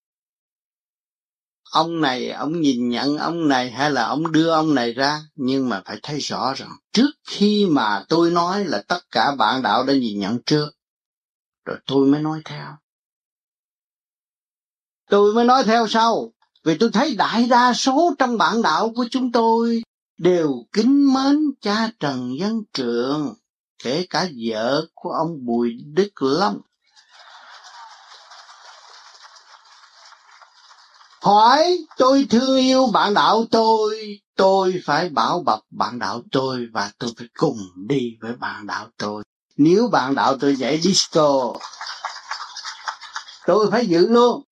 ông này ông nhìn nhận ông này hay là ông đưa ông này ra, nhưng mà phải thấy rõ rằng trước khi mà tôi nói là tất cả bạn đạo đã nhìn nhận trước, rồi tôi mới nói theo. Tôi mới nói theo sau, vì tôi thấy đại đa số trong bạn đạo của chúng tôi đều kính mến cha Trần Văn Trượng, kể cả vợ của ông Bùi Đức Long. Hỏi tôi thương yêu bạn đạo tôi phải bảo bọc bạn đạo tôi, và tôi phải cùng đi với bạn đạo tôi. Nếu bạn đạo tôi nhảy disco, tôi phải giữ luôn.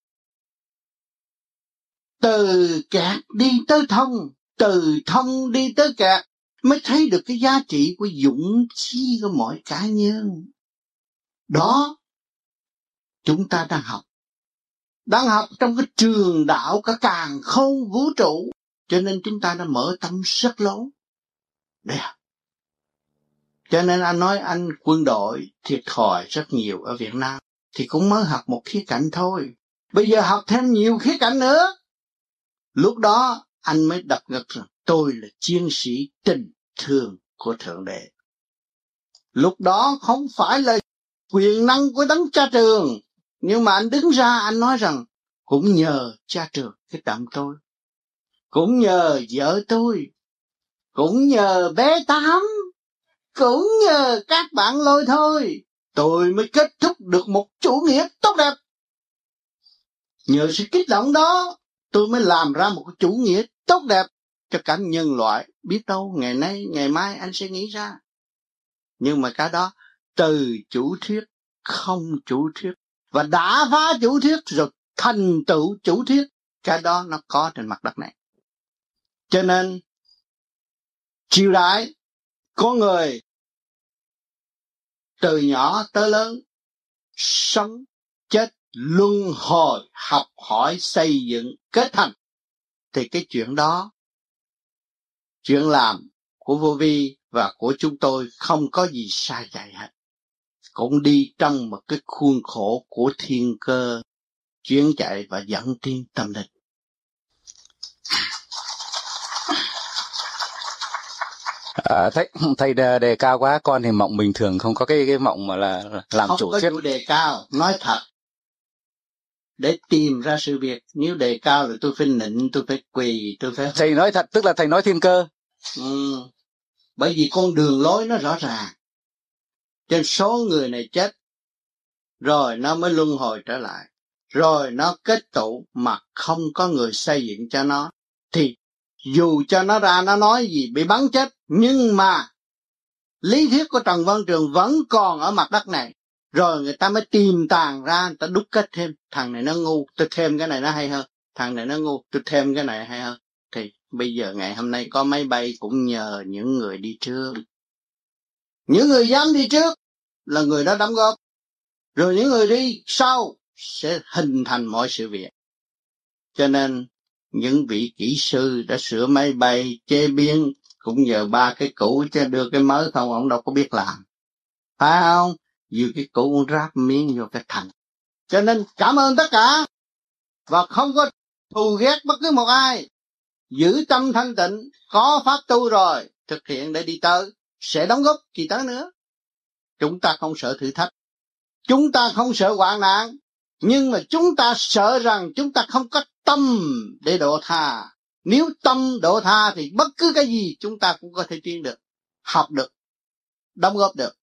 Từ kẹt đi tới thông, từ thông đi tới kẹt, mới thấy được cái giá trị của dũng khí của mỗi cá nhân. Đó, chúng ta đang học trong cái trường đạo cả càn khôn vũ trụ, cho nên chúng ta đã mở tâm rất lớn. Đấy. Cho nên anh nói anh quân đội thiệt thòi rất nhiều ở Việt Nam, thì cũng mới học một khía cạnh thôi. Bây giờ học thêm nhiều khía cạnh nữa. Lúc đó anh mới đập ngực rằng tôi là chiến sĩ tình thương của Thượng Đế. Lúc đó không phải là quyền năng của đấng cha trường, nhưng mà anh đứng ra anh nói rằng cũng nhờ cha trường cái đậm tôi, cũng nhờ vợ tôi, cũng nhờ bé Tám, cũng nhờ các bạn lôi thôi, tôi mới kết thúc được một chủ nghĩa tốt đẹp. Nhờ sự kích động đó, tôi mới làm ra một chủ nghĩa tốt đẹp cho cả nhân loại. Biết đâu ngày mai anh sẽ nghĩ ra. Nhưng mà cái đó từ chủ thuyết không chủ thuyết, và đã phá chủ thuyết rồi thành tựu chủ thuyết, cái đó nó có trên mặt đất này. Cho nên triều đại con người từ nhỏ tới lớn, sống chết luân hồi, học hỏi xây dựng kết thành, thì cái chuyện đó, chuyện làm của vô vi và của chúng tôi không có gì sai chạy hết, cũng đi trong một cái khuôn khổ của thiên cơ chuyển chạy và dẫn tiến tâm linh. Thầy đề cao quá, con thì mộng bình thường, không có cái mộng mà là làm không chủ có thuyết. chủ đề cao, nói thật để tìm ra sự việc. Nếu đề cao rồi tôi phải nịnh, tôi phải quỳ, tôi phải... Thầy nói thật, tức là thầy nói thiên cơ. Bởi vì con đường lối nó rõ ràng. Trên số người này chết, rồi nó mới luân hồi trở lại, rồi nó kết tụ mà không có người xây dựng cho nó, thì dù cho nó ra nó nói gì bị bắn chết, nhưng mà lý thuyết của Trần Văn Trường vẫn còn ở mặt đất này. Rồi người ta mới tìm tàng ra, người ta đúc kết thêm. Thằng này nó ngu, tôi thêm cái này nó hay hơn. Thằng này nó ngu, tôi thêm cái này hay hơn. Thì bây giờ ngày hôm nay có máy bay cũng nhờ những người đi trước. Những người dám đi trước là người đó đóng góp. Rồi những người đi sau sẽ hình thành mọi sự việc. Cho nên những vị kỹ sư đã sửa máy bay, chế biến cũng nhờ ba cái cũ, chứ đưa cái mới không ông đâu có biết làm. Phải không? Dù cái cũ cũng ráp miếng vô cái thành. Cho nên cảm ơn tất cả, và không có thù ghét bất cứ một ai. Giữ tâm thanh tịnh, có pháp tu rồi, thực hiện để đi tới, sẽ đóng góp kỳ tới nữa. Chúng ta không sợ thử thách, Chúng ta không sợ hoạn nạn, nhưng mà chúng ta sợ rằng chúng ta không có tâm để độ tha. Nếu tâm độ tha thì bất cứ cái gì chúng ta cũng có thể tiến được, học được, đóng góp được.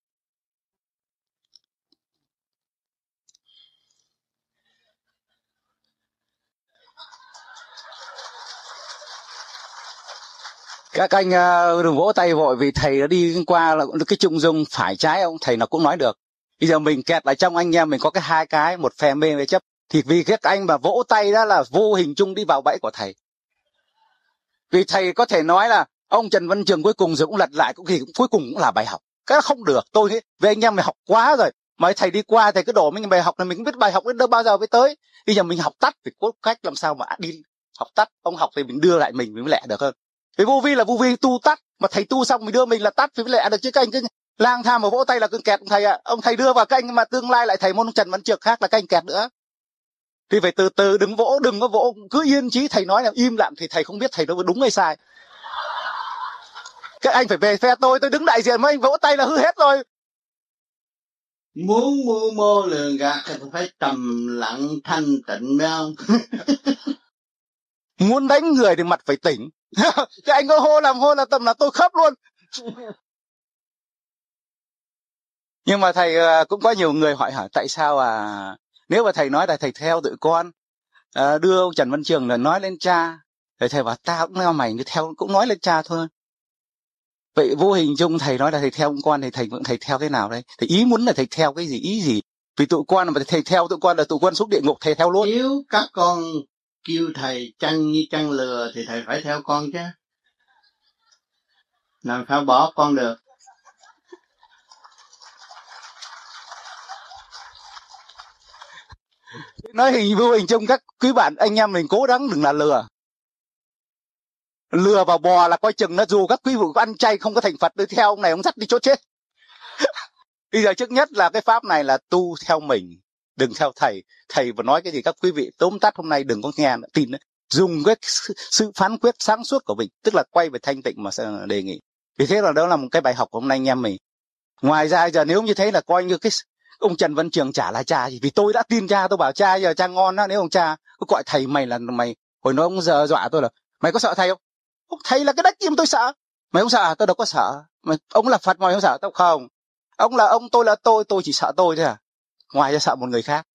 Các anh đừng vỗ tay vội vì thầy đã đi qua là cái trung dung phải trái ông thầy nó cũng nói được. Bây giờ mình kẹt lại trong anh em mình có cái hai cái, một phe mê về chấp, thì vì các anh mà vỗ tay đó là vô hình chung đi vào bẫy của thầy. Vì thầy có thể nói là ông Trần Văn Trường cuối cùng rồi cũng lật lại cũng cuối cùng cũng là bài học. Cái đó không được, tôi nghĩ về anh em mình học quá rồi. Mà thầy đi qua thầy cứ đổ mình bài học này, mình không biết bài học đến đâu bao giờ mới tới. Bây giờ mình học tắt thì có cách làm sao mà đi học tắt. Ông học thì mình đưa lại mình mới lẹ được hơn. Vì vô vi là vô vi tu tắt, mà thầy tu xong mình đưa mình là tắt thì mới lẹ được, chứ các anh cứ lang thang mà vỗ tay là cứ kẹt thầy ạ. Ông thầy đưa vào các anh mà tương lai lại thầy môn Trần Văn Trường khác là các anh kẹt nữa. Thì phải từ từ, đừng có vỗ, cứ yên chí. Thầy nói là im lặng thì thầy không biết thầy nó đúng hay sai. Các anh phải về phe tôi đứng đại diện với anh vỗ tay là hư hết rồi. Muốn mưu mô lường gạt thì phải trầm lặng thanh tịnh phải không? Muốn đánh người thì mặt phải tỉnh. Các anh có hô là tầm là tôi khóc luôn. Nhưng mà thầy cũng có nhiều người hỏi tại sao nếu mà thầy nói là thầy theo tụi con, đưa ông Trần Văn Trường là nói lên cha, rồi thầy bảo tao cũng theo mày theo cũng nói lên cha thôi. Vậy vô hình chung thầy nói là thầy theo ông con thì thầy theo thế nào đây? Thầy ý muốn là thầy theo cái gì, ý gì? Vì tụi con mà thầy theo tụi con là tụi con xuống địa ngục thầy theo luôn. Nếu các con kêu thầy chăn như chăn lừa thì thầy phải theo con chứ. Làm sao bỏ con được? Nói vô hình chung các quý bạn anh em mình cố gắng đừng là lừa. Lừa vào bò là coi chừng nó dù các quý vị có ăn chay không có thành Phật đi theo ông này ông dắt đi chỗ chết. Bây giờ trước nhất là cái pháp này là tu theo mình, đừng theo thầy. Thầy vừa nói cái gì các quý vị tóm tắt hôm nay đừng có nghe tin đấy. Dùng cái sự phán quyết sáng suốt của mình, tức là quay về thanh tịnh mà đề nghị. Vì thế là đó là một cái bài học của hôm nay anh em mình. Ngoài ra giờ nếu như thế là coi như cái ông Trần Văn Trường chả là cha gì. Vì tôi đã tin cha, tôi bảo cha giờ cha ngon đó. Nếu ông cha cứ gọi thầy mày là mày, hồi nó ông giờ dọa tôi là mày có sợ thầy không? Thầy là cái đách chim tôi sợ. Mày không sợ? Tôi đâu có sợ. Ông là Phật mày không sợ? Tôi không. Ông là ông, tôi là tôi chỉ sợ tôi thôi à. Ngoài ra sợ một người khác.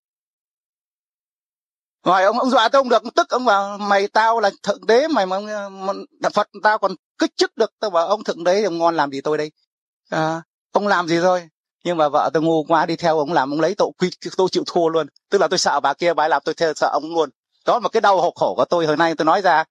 Ngoài ông dọa tôi không được, tức ông bảo mày tao là thượng đế, mày mà Phật tao còn kích chức được. Tôi bảo ông thượng đế ông ngon làm gì tôi đây? Ông làm gì rồi? Nhưng mà vợ tôi ngu quá đi theo ông làm, ông lấy tội quy, tôi chịu thua luôn. Tức là tôi sợ bà kia, bà ấy làm tôi theo sợ ông luôn. Đó là một cái đau khổ của tôi hồi nay tôi nói ra.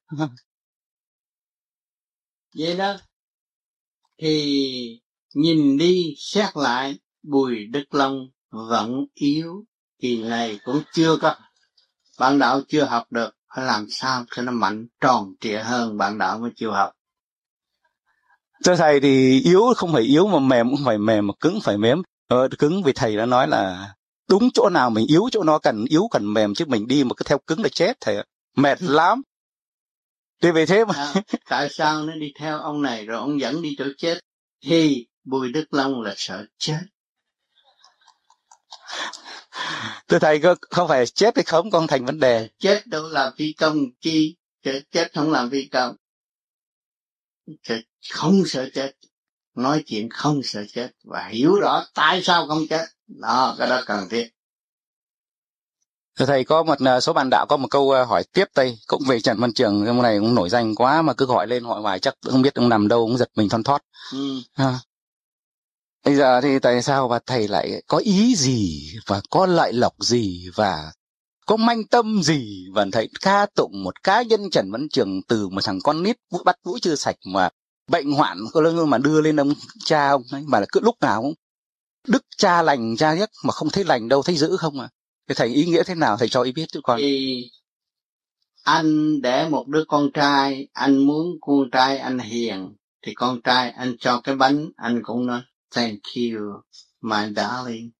Vậy đó thì nhìn đi xét lại Bùi Đức Long vẫn yếu, kỳ này cũng chưa có, bạn đạo chưa học được, phải làm sao cho nó mạnh tròn trịa hơn bạn đạo mới chịu học. Cho thầy thì yếu không phải yếu mà mềm cũng phải mềm, mà cứng phải mềm. Cứng vì thầy đã nói là đúng chỗ nào mình yếu chỗ nó cần yếu cần mềm, chứ mình đi mà cứ theo cứng là chết thầy ạ. Mệt lắm. Thì vì thế mà tại sao nó đi theo ông này rồi ông dẫn đi chỗ chết? Thì Bùi Đức Long là sợ chết. Thưa thầy không phải chết hay không còn thành vấn đề. Chết đâu là phi công chi, chết không làm phi công. Không sợ chết, nói chuyện không sợ chết và hiểu rõ tại sao không chết. Đó, cái đó cần thiết. Thầy có một số bạn đạo có một câu hỏi tiếp đây cũng về Trần Văn Trường, cái này cũng nổi danh quá mà cứ gọi lên hỏi hoài chắc không biết ông nằm đâu, ông giật mình thon thót. Bây giờ thì tại sao và thầy lại có ý gì và có lợi lộc gì và có manh tâm gì và thầy ca tụng một cá nhân Trần Văn Trường từ một thằng con nít bắt mũi chưa sạch mà bệnh hoạn mà đưa lên ông cha ông ấy, mà là cứ lúc nào cũng đức cha lành cha nhất mà không thấy lành đâu, thấy dữ không à. Thì thầy ý nghĩa thế nào thầy cho ý biết chứ con. Thì anh đẻ một đứa con trai, anh muốn con trai anh hiền thì con trai anh cho cái bánh anh cũng nói thank you my darling,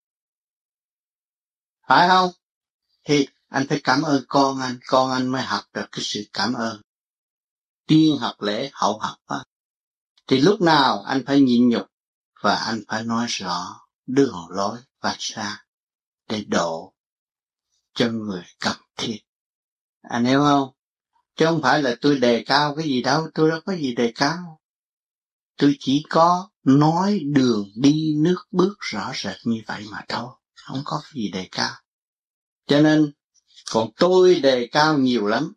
phải không? Thì anh phải cảm ơn con anh mới học được cái sự cảm ơn. Tiên học lễ hậu học á. Thì lúc nào anh phải nhịn nhục và anh phải nói rõ đường lối và xa để độ cho người cần thiết. Anh hiểu không? Chứ không phải là tôi đề cao cái gì đâu, tôi đâu có gì đề cao. Tôi chỉ có nói đường đi nước bước rõ rệt như vậy mà thôi, không có cái gì đề cao. Cho nên, còn tôi đề cao nhiều lắm.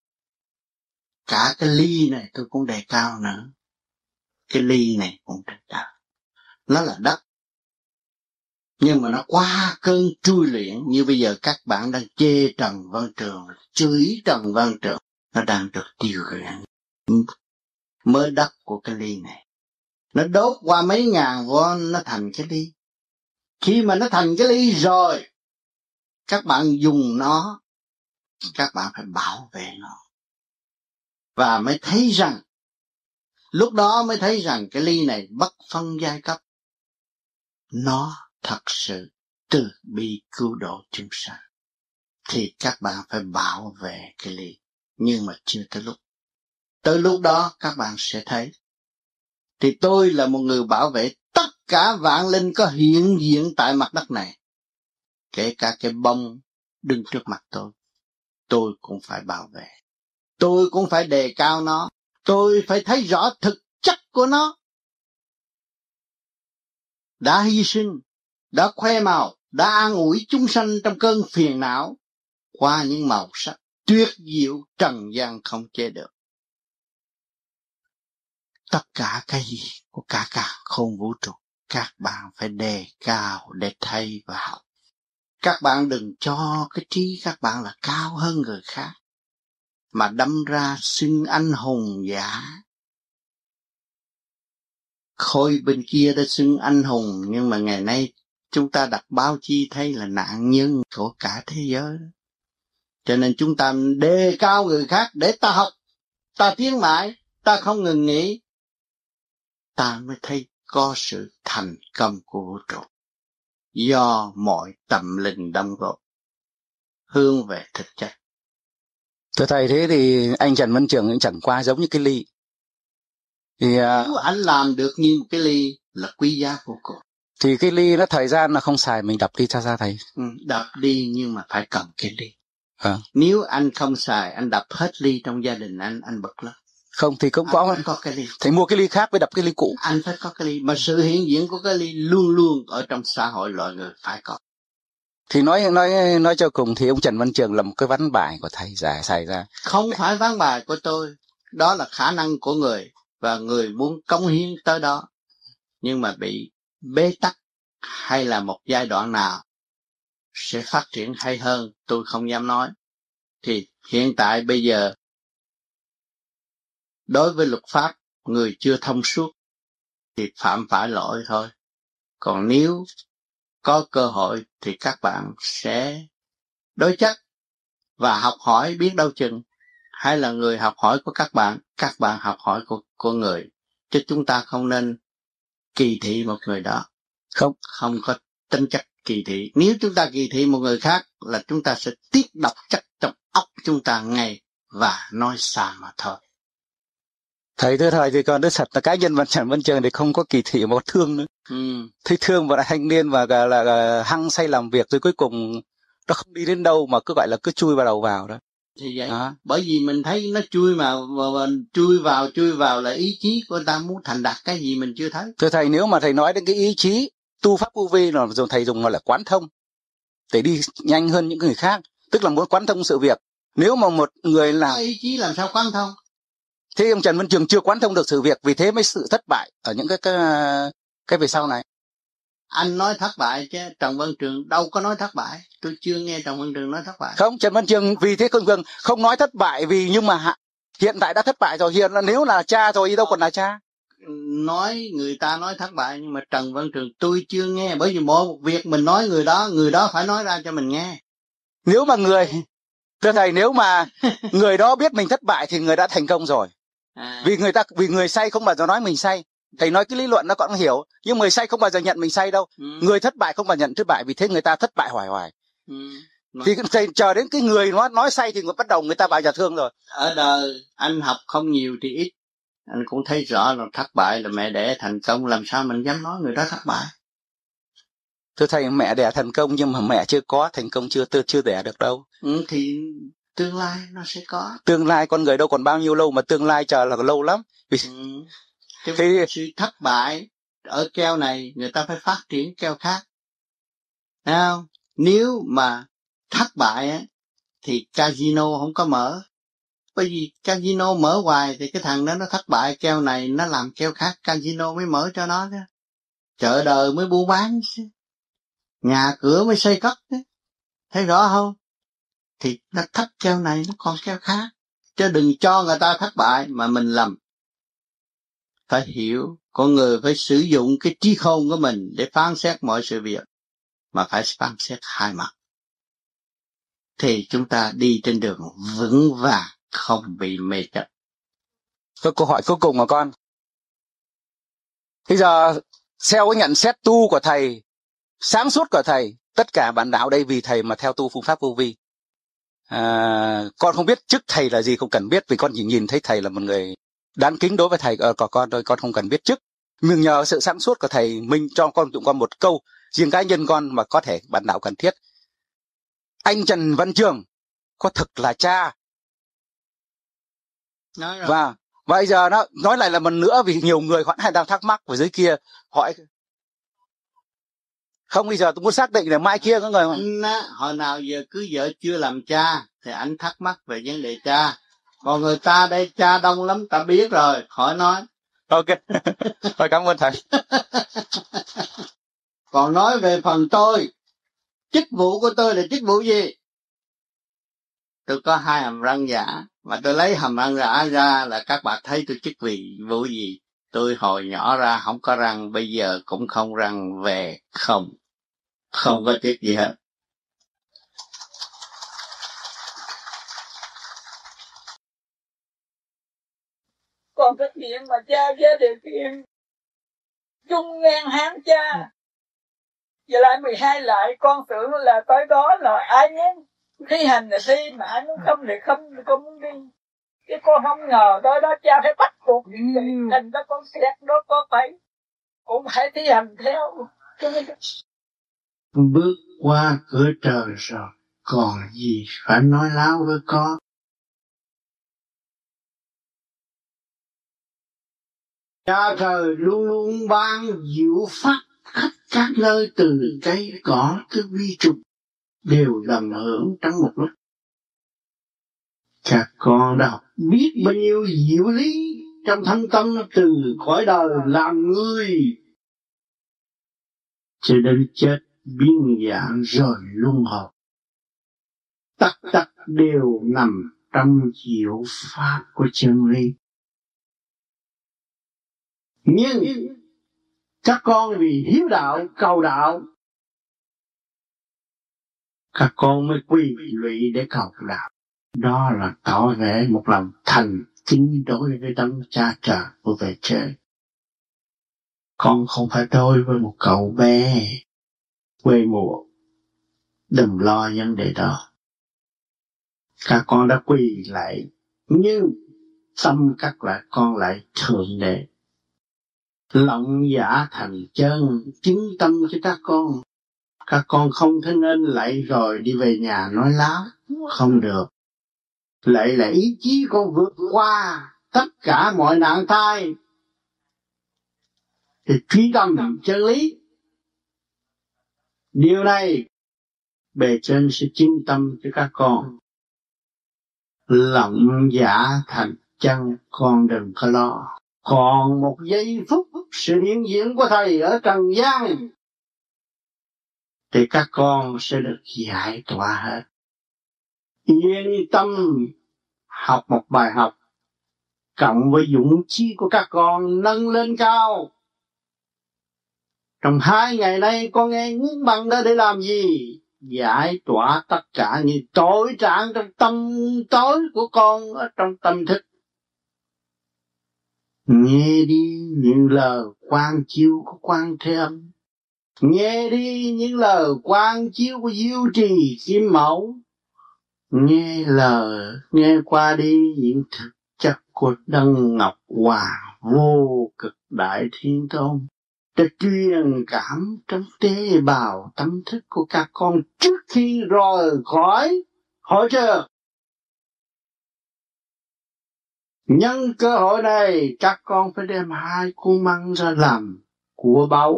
Cả cái ly này tôi cũng đề cao nữa. Cái ly này cũng đề cao. Nó là đất. Nhưng mà nó qua cơn trui luyện, như bây giờ các bạn đang chê Trần Văn Trường, chửi Trần Văn Trường, nó đang được điều luyện. Mới đất của cái ly này. Nó đốt qua mấy ngàn vô nó thành cái ly. Khi mà nó thành cái ly rồi, các bạn dùng nó, các bạn phải bảo vệ nó. Và mới thấy rằng, lúc đó mới thấy rằng cái ly này bất phân giai cấp. Nó thật sự từ bi cứu độ chúng sanh. Thì các bạn phải bảo vệ cái ly. Nhưng mà chưa tới lúc. Tới lúc đó các bạn sẽ thấy. Thì tôi là một người bảo vệ tất cả vạn linh có hiện diện tại mặt đất này. Kể cả cái bông đứng trước mặt tôi cũng phải bảo vệ. Tôi cũng phải đề cao nó. Tôi phải thấy rõ thực chất của nó. Đã hy sinh, đã khoe màu, đã an ủi chúng sanh trong cơn phiền não qua những màu sắc tuyệt diệu trần gian không chế được. Tất cả cái gì của cả càn khôn vũ trụ, các bạn phải đề cao để thấy và học. Các bạn đừng cho cái trí các bạn là cao hơn người khác, mà đâm ra xưng anh hùng giả. Khối bên kia đã xưng anh hùng, nhưng mà ngày nay chúng ta đặt báo chí thấy là nạn nhân của cả thế giới. Cho nên chúng ta đề cao người khác để ta học, ta tiến mãi, ta không ngừng nghỉ. Ta mới thấy có sự thành công của vũ trụ. Do mọi tâm linh đóng góp, hướng về thực chất. Thưa thầy, thế thì anh Trần Văn Trường cũng chẳng qua giống như cái ly. Thì nếu anh làm được như một cái ly là quý giá vô cùng. Thì cái ly nó thời gian nó không xài, mình đập đi ra thầy. Đập đi nhưng mà phải cầm cái ly. Nếu anh không xài, anh đập hết ly trong gia đình anh bực lắm. Không thì cũng có cái ly. Thầy mua cái ly khác với đập cái ly cũ. Anh phải có cái ly, mà sự hiện diện của cái ly luôn luôn ở trong xã hội loài người phải có. Thì nói cho cùng thì ông Trần Văn Trường là một cái ván bài của thầy xảy ra. Không phải ván bài của tôi, đó là khả năng của người và người muốn cống hiến tới đó. Nhưng mà bị bế tắc hay là một giai đoạn nào sẽ phát triển hay hơn, tôi không dám nói. Thì hiện tại bây giờ đối với luật pháp, người chưa thông suốt thì phạm phải lỗi thôi. Còn nếu có cơ hội thì các bạn sẽ đối chất và học hỏi, biết đâu chừng. Hay là người học hỏi của các bạn học hỏi của người. Chứ chúng ta không nên kỳ thị một người đó. Không có tính chất kỳ thị. Nếu chúng ta kỳ thị một người khác là chúng ta sẽ tiết độc chất trong óc chúng ta ngay và nói xa mà thôi. Thầy thưa thầy, thì còn nói thật là cá nhân Trần Văn Trường thì không có kỳ thị mà có thương nữa. Thấy thương một thanh niên mà là hăng say làm việc, rồi cuối cùng nó không đi đến đâu mà cứ gọi là cứ chui vào đầu vào đó. Thì vậy, bởi vì mình thấy nó chui vào là ý chí của ta muốn thành đạt cái gì mình chưa thấy. Thưa thầy, nếu mà thầy nói đến cái ý chí tu pháp vô vi là thầy dùng nó là quán thông để đi nhanh hơn những người khác, tức là muốn quán thông sự việc. Nếu mà một người làm ý chí làm sao quán thông? Thế ông Trần Văn Trường chưa quán thông được sự việc, vì thế mới sự thất bại ở những cái về sau này. Anh nói thất bại chứ Trần Văn Trường đâu có nói thất bại. Tôi chưa nghe Trần Văn Trường nói thất bại. Không, Trần Văn Trường vì thế không nói thất bại, vì nhưng mà hiện tại đã thất bại rồi. Hiện là nếu là cha rồi thì đâu còn là cha. Nói người ta nói thất bại, nhưng mà Trần Văn Trường tôi chưa nghe. Bởi vì mỗi một việc mình nói người đó phải nói ra cho mình nghe. Nếu mà thưa thầy, nếu mà người đó biết mình thất bại thì người đã thành công rồi. Vì người say không bao giờ nói mình say. Thầy nói cái lý luận nó còn hiểu, nhưng người say không bao giờ nhận mình say đâu. Người thất bại không bao giờ nhận thất bại, vì thế người ta thất bại hoài. Thì thầy chờ đến cái người nó nói say thì bắt đầu người ta vào nhà thương rồi. Ở đời anh học không nhiều thì ít, anh cũng thấy rõ là thất bại là mẹ đẻ thành công. Làm sao mình dám nói người đó thất bại? Thưa thầy, mẹ đẻ thành công nhưng mà mẹ chưa có thành công, chưa đẻ được đâu. Thì tương lai nó sẽ có. Tương lai con người đâu còn bao nhiêu lâu, mà tương lai chờ là lâu lắm. Thì sự thất bại ở keo này người ta phải phát triển keo khác. Thấy không? Nếu mà thất bại á, thì casino không có mở. Bởi vì casino mở hoài thì cái thằng đó nó thất bại, keo này nó làm keo khác, casino mới mở cho nó đó. Chợ đời mới buôn bán, nhà cửa mới xây cất đó. Thấy rõ không? Thì nó thất keo này nó còn keo khác. Chứ đừng cho người ta thất bại mà mình lầm. Phải hiểu, con người phải sử dụng cái trí khôn của mình để phán xét mọi sự việc, mà phải phán xét hai mặt. Thì chúng ta đi trên đường vững vàng, không bị mê chấp. Có câu hỏi cuối cùng của con. Bây giờ, theo cái nhận xét tu của thầy, sáng suốt của thầy, tất cả bạn đạo đây vì thầy mà theo tu phương pháp vô vi. Con không biết chức thầy là gì, không cần biết, vì con chỉ nhìn thấy thầy là một người đáng kính đối với thầy của con thôi, con không cần biết chức. Nhưng nhờ sự sáng suốt của thầy Minh cho con tụi con một câu riêng cá nhân con mà có thể bạn đạo cần thiết. Anh Trần Văn Trường có thực là cha. Nói rồi. Và bây giờ nó nói lại là một nữa, vì nhiều người họ hay đang thắc mắc ở dưới kia hỏi. Không, bây giờ tôi muốn xác định là mai kia có người hồi nào giờ cứ vợ chưa làm cha thì anh thắc mắc về vấn đề cha. Còn người ta đây cha đông lắm, ta biết rồi, khỏi nói. Ok. Thôi cảm ơn thầy. Còn nói về phần tôi, chức vụ của tôi là chức vụ gì? Tôi có 2 hàm răng giả, mà tôi lấy hàm răng giả ra là các bạn thấy tôi chức vụ gì. Tôi hồi nhỏ ra không có răng, bây giờ cũng không răng, về không có chức gì hết. Còn cái chuyện mà cha gia điều kiện trung ngang hán cha, giờ lại 12 lại, con tưởng là tới đó là ai nhé thi hành là thi, mà ai muốn không thì không, con muốn đi. Chứ con không ngờ tới đó cha phải bắt buộc thành đó, con xét đó có phải cũng phải thi hành theo. Bước qua cửa trời rồi, còn gì phải nói láo với con. Cha trời luôn luôn ban diệu pháp khắp các nơi, từ cây cỏ tới vi trùng đều tận hưởng trong một lúc. Các con đã học biết bao nhiêu diệu lý trong thâm tâm từ cõi đời làm người, cho đến chết biến dạng rồi luân hồi. Tất đều nằm trong diệu pháp của chân lý. Nhưng các con vì hiếu đạo, cầu đạo, các con mới quy lụy để cầu đạo. Đó là tỏ vẻ một lòng thành kính đối với đấng cha trời của về trời. Con không phải đối với một cậu bé quê mùa. Đừng lo vấn đề đó. Các con đã quỳ lại, nhưng tâm các lại con lại thượng đệ. Lộng giả thành chân, chứng tâm cho các con. Các con không thể nên lạy rồi đi về nhà nói láo, không được. Lạy là ý chí con vượt qua tất cả mọi nạn tai, thì truy tầm chân lý. Điều này bề trên sẽ chứng tâm cho các con. Lộng giả thành chân, con đừng có lo. Còn một giây phút sự hiện diện của Thầy ở trần gian, thì các con sẽ được giải tỏa hết. Yên tâm học một bài học, cộng với dũng chí của các con nâng lên cao. Trong 2 ngày nay con nghe những bằng đó để làm gì? Giải tỏa tất cả những tối trạng trong tâm tối của con ở trong tâm thức. Nghe đi những lời quang chiếu của Quan Thế Âm. Nghe đi những lời quang chiếu của Diệu Trì Kim Mẫu. Nghe qua đi những thực chất của Đấng Ngọc Hoàng vô cực Đại Thiên Tôn. để truyền cảm trong tế bào tâm thức của các con trước khi rời khỏi hội trường. Nhân cơ hội này, các con phải đem 2 cuốn măng ra làm của báu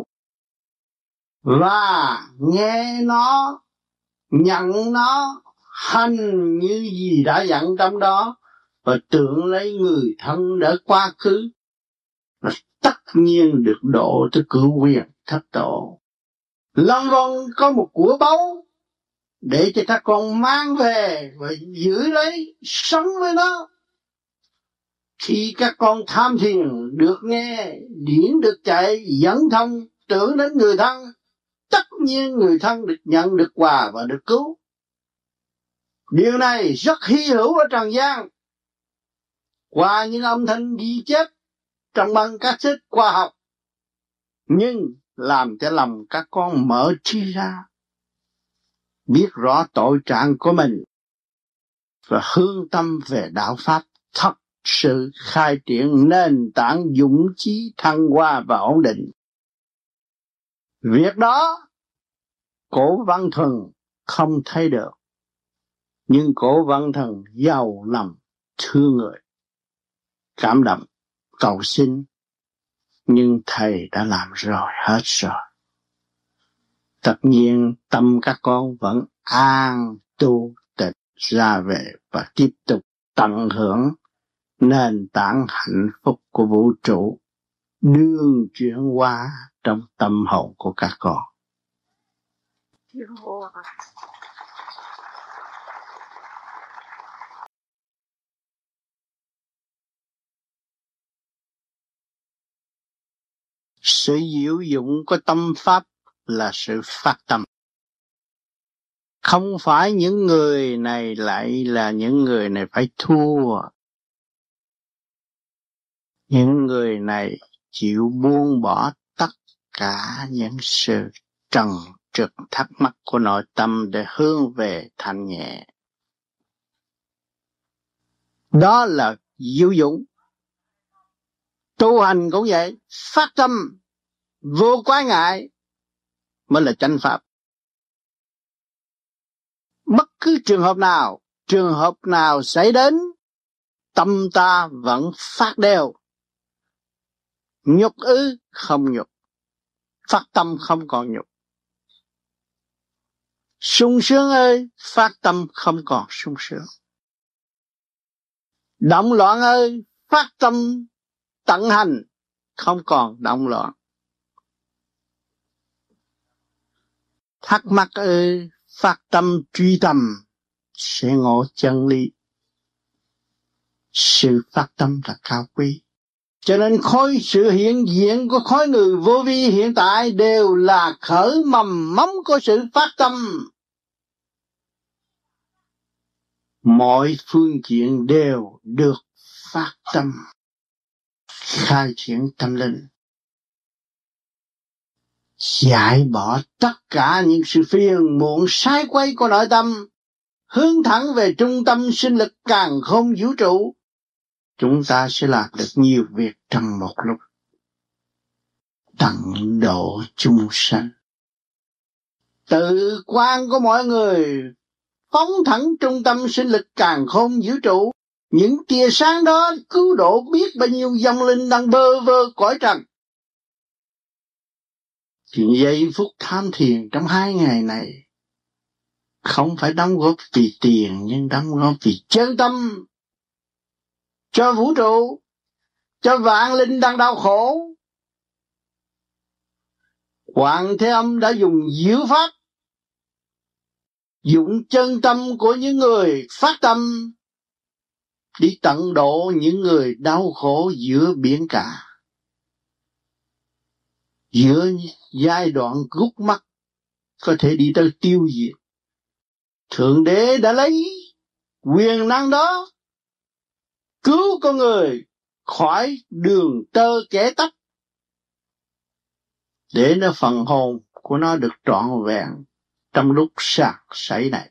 và nghe nó, nhận nó, hành như gì đã dặn trong đó, và tưởng lấy người thân đã quá khứ, và tất nhiên được độ tới cửu quyền thất tổ. Long Vong có một của báu để cho các con mang về và giữ lấy, sống với nó. Khi các con tham thiền được nghe, điển được chạy, dẫn thông, tưởng đến người thân, tất nhiên người thân được nhận được quà và được cứu. Điều này rất hy hữu ở trần gian. Qua những âm thanh ghi chép trong băng các sách khoa học, nhưng làm cho lòng các con mở trí ra, biết rõ tội trạng của mình và hướng tâm về đạo Pháp, thật sự khai triển nền tảng dũng chí thăng hoa và ổn định. Việc đó Cổ Văn Thuần không thấy được, nhưng Cổ Văn Thuần giàu lòng thương người, cảm động, cầu xin, nhưng thầy đã làm rồi, hết rồi. Tất nhiên tâm các con vẫn an tu tịch ra về và tiếp tục tận hưởng nền tảng hạnh phúc của vũ trụ đương chuyển hóa trong tâm hồn của các con. Sự diệu dụng của tâm Pháp là sự phát tâm. Không phải những người này lại là những người này phải thua. Những người này chịu buông bỏ tất cả những sự trần trực thắc mắc của nội tâm để hướng về thanh nhẹ. Đó là diệu dụng. Tu hành cũng vậy, phát tâm vô quái ngại mới là chánh pháp. Bất cứ trường hợp nào xảy đến, tâm ta vẫn phát đều. Nhục ư không nhục, phát tâm không còn nhục. Sung sướng ơi, phát tâm không còn sung sướng. Động loạn ơi, phát tâm tận hành không còn động loạn. Thắc mắc ơi, phát tâm truy tầm sẽ ngộ chân lý. Sự phát tâm là cao quý. Cho nên sự hiện diện của khối người vô vi hiện tại đều là khởi mầm móng của sự phát tâm. Mọi phương diện đều được phát tâm, khai triển tâm linh, giải bỏ tất cả những sự phiền muộn sai quay của nội tâm, hướng thẳng về trung tâm sinh lực càn khôn vũ trụ. Chúng ta sẽ làm được nhiều việc trong một lúc, tận độ chúng sanh. Tự quan của mọi người phóng thẳng trung tâm sinh lực càn khôn vũ trụ. Những tia sáng đó cứu độ biết bao nhiêu vong linh đang bơ vơ cõi trần. Chuyện giây phút tham thiền trong 2 ngày này không phải đóng góp vì tiền, nhưng đóng góp vì chân tâm, cho vũ trụ, cho vạn linh đang đau khổ. Hoàng Thế Âm đã dùng diệu pháp, dụng chân tâm của những người phát tâm đi tận độ những người đau khổ giữa biển cả, giữa giai đoạn gút mắt có thể đi tới tiêu diệt. Thượng Đế đã lấy quyền năng đó cứu con người khỏi đường tơ kẻ tóc, để nó phần hồn của nó được trọn vẹn trong lúc sạc sảy này.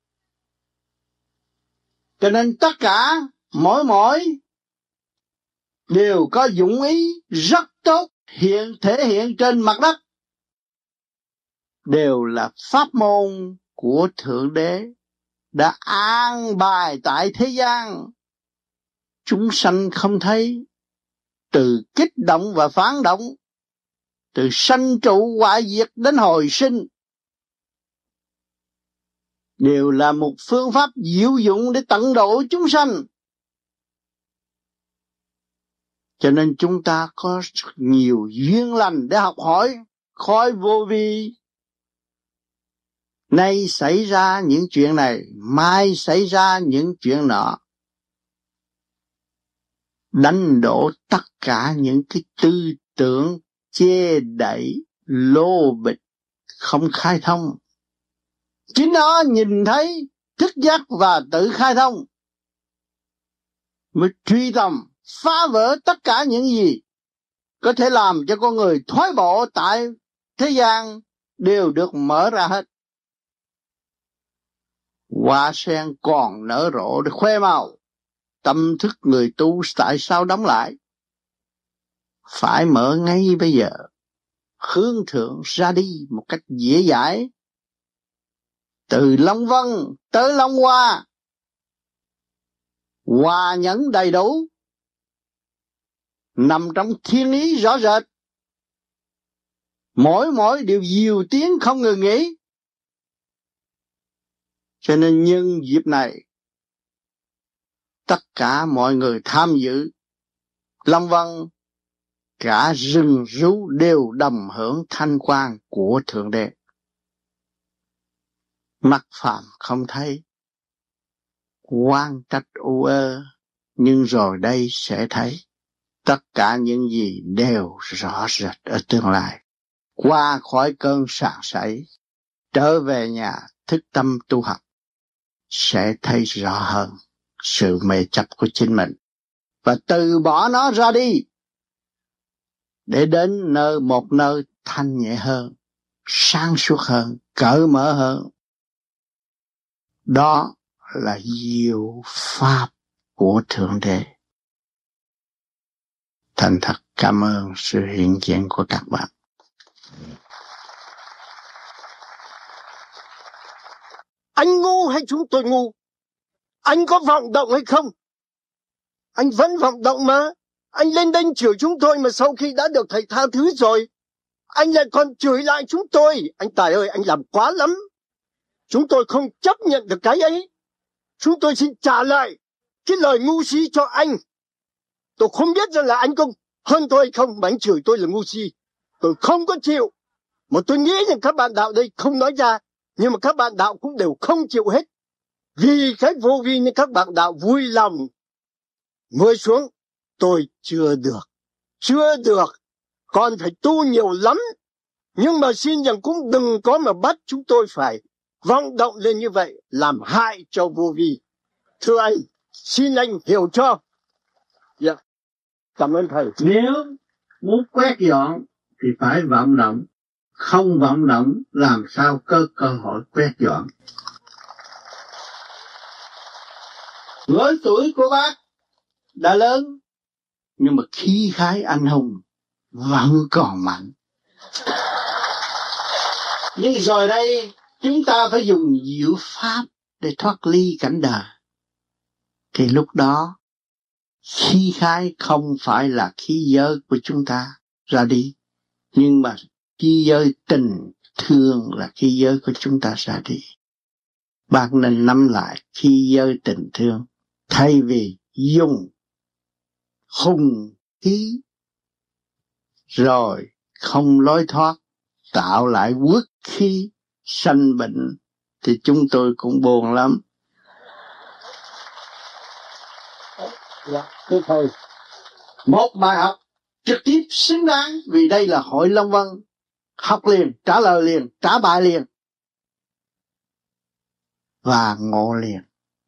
Cho nên tất cả mỗi đều có dụng ý rất tốt thể hiện trên mặt đất đều là pháp môn của Thượng Đế đã an bài tại thế gian. Chúng sanh không thấy, từ kích động và phản động, từ sanh trụ hoại diệt đến hồi sinh, đều là một phương pháp diệu dụng để tận độ chúng sanh. Cho nên chúng ta có nhiều duyên lành để học hỏi, khỏi vô vi. Nay xảy ra những chuyện này, mai xảy ra những chuyện nọ, đánh đổ tất cả những cái tư tưởng che đậy, lô bịch, không khai thông. Chính nó nhìn thấy, thức giác và tự khai thông, mới truy tầm, phá vỡ tất cả những gì có thể làm cho con người thoái bộ tại thế gian đều được mở ra hết. Hoa sen còn nở rộ để khoe màu, tâm thức người tu tại sao đóng lại? Phải mở ngay bây giờ, hướng thượng ra đi một cách dễ dãi, từ Long Vân tới Long Hoa, hòa nhẫn đầy đủ, nằm trong thiên ý rõ rệt, mỗi điều diệu tiến không ngừng nghỉ. Cho nên nhân dịp này, tất cả mọi người tham dự Long Vân, cả rừng rú đều đồng hưởng thanh quang của Thượng Đế. Mắt phàm không thấy, oan trách u ơ, nhưng rồi đây sẽ thấy tất cả những gì đều rõ rệt ở tương lai. Qua khỏi cơn sảng sảy, trở về nhà thức tâm tu học, sẽ thấy rõ hơn sự mê chấp của chính mình và từ bỏ nó ra đi để đến một nơi thanh nhẹ hơn, sáng suốt hơn, cởi mở hơn. Đó là diệu pháp của Thượng Đế. Thành thật cảm ơn sự hiện diện của các bạn. Anh ngu hay chúng tôi ngu? Anh có vọng động hay không? Anh vẫn vọng động mà. Anh lên đây chửi chúng tôi mà sau khi đã được thầy tha thứ rồi, anh lại còn chửi lại chúng tôi. Anh Tài ơi, anh làm quá lắm. Chúng tôi không chấp nhận được cái ấy. Chúng tôi xin trả lại cái lời ngu si cho anh. Tôi không biết rằng là anh có hơn tôi hay không mà anh chửi tôi là ngu si. Tôi không có chịu. Mà tôi nghĩ rằng các bạn đạo đây không nói ra, nhưng mà các bạn đạo cũng đều không chịu hết. Vì cái vô vi nên các bạn đạo vui lòng mới xuống. Tôi chưa được, còn phải tu nhiều lắm. Nhưng mà xin rằng cũng đừng có mà bắt chúng tôi phải vọng động lên như vậy, làm hại cho vô vi. Thưa anh, xin anh hiểu cho. Dạ, cảm ơn thầy. Nếu muốn quét dọn thì phải vận động, không vận động làm sao có cơ hội quét dọn. Với tuổi của bác đã lớn, nhưng mà khí khái anh hùng vẫn còn mạnh. Nhưng rồi đây chúng ta phải dùng diệu pháp để thoát ly cảnh đời. Thì lúc đó khí khái không phải là khí giới của chúng ta ra đi, nhưng mà khí giới tình thương là khí giới của chúng ta ra đi. Bác nên nắm lại khí giới tình thương, thay vì dùng hung khí rồi không lối thoát, tạo lại quốc khí sanh bệnh, thì chúng tôi cũng buồn lắm. Dạ, thưa thầy. Một bài học trực tiếp xứng đáng, vì đây là hội Long Vân. Học liền, trả lời liền, trả bài liền và ngộ liền.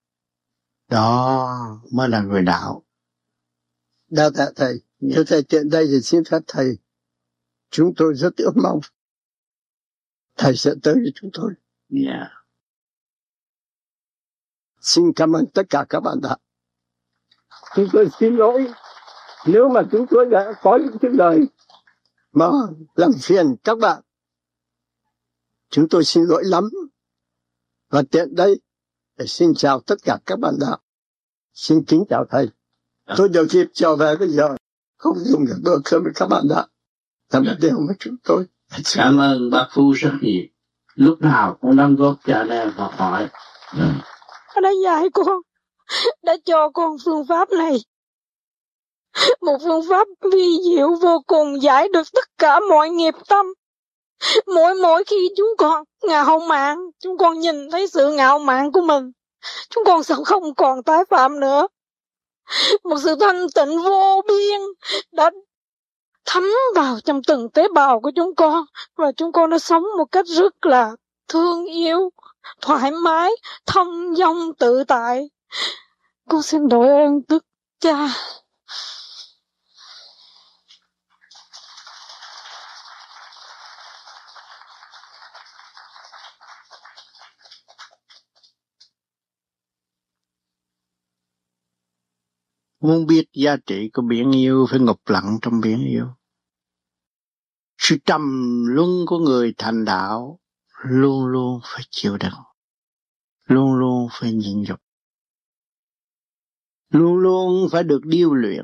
Đó mới là người đạo. Đa tạ thầy. Thưa thầy, tiện đây thì xin phép thầy, chúng tôi rất ước mong thầy sẽ tới với chúng tôi. Yeah. Xin cảm ơn tất cả các bạn đã. Chúng tôi xin lỗi nếu mà chúng tôi đã có những cái lời mà làm phiền các bạn. Chúng tôi xin lỗi lắm. Và tiện đây để xin chào tất cả các bạn đạo. Xin kính chào thầy. Tôi được dịp trở về bây giờ không dùng được bữa cơm với các bạn đạo. Làm một điều với chúng tôi. Cảm ơn bác Phu rất nhiều. Lúc nào cũng đóng góp cho anh em học hỏi. Nó đã dạy con, đã cho con phương pháp này. Một phương pháp vi diệu vô cùng, giải được tất cả mọi nghiệp tâm. Mỗi khi chúng con ngạo mạn, chúng con nhìn thấy sự ngạo mạn của mình, chúng con sẽ không còn tái phạm nữa. Một sự thanh tịnh vô biên đã thấm vào trong từng tế bào của chúng con, và chúng con đã sống một cách rất là thương yêu, thoải mái, thông dong tự tại. Con xin đội ơn Đức Cha. Muốn biết giá trị của biển yêu phải ngục lặng trong biển yêu. Sự trầm luân của người thành đạo luôn luôn phải chịu đựng, luôn luôn phải nhịn nhục, luôn luôn phải được điêu luyện.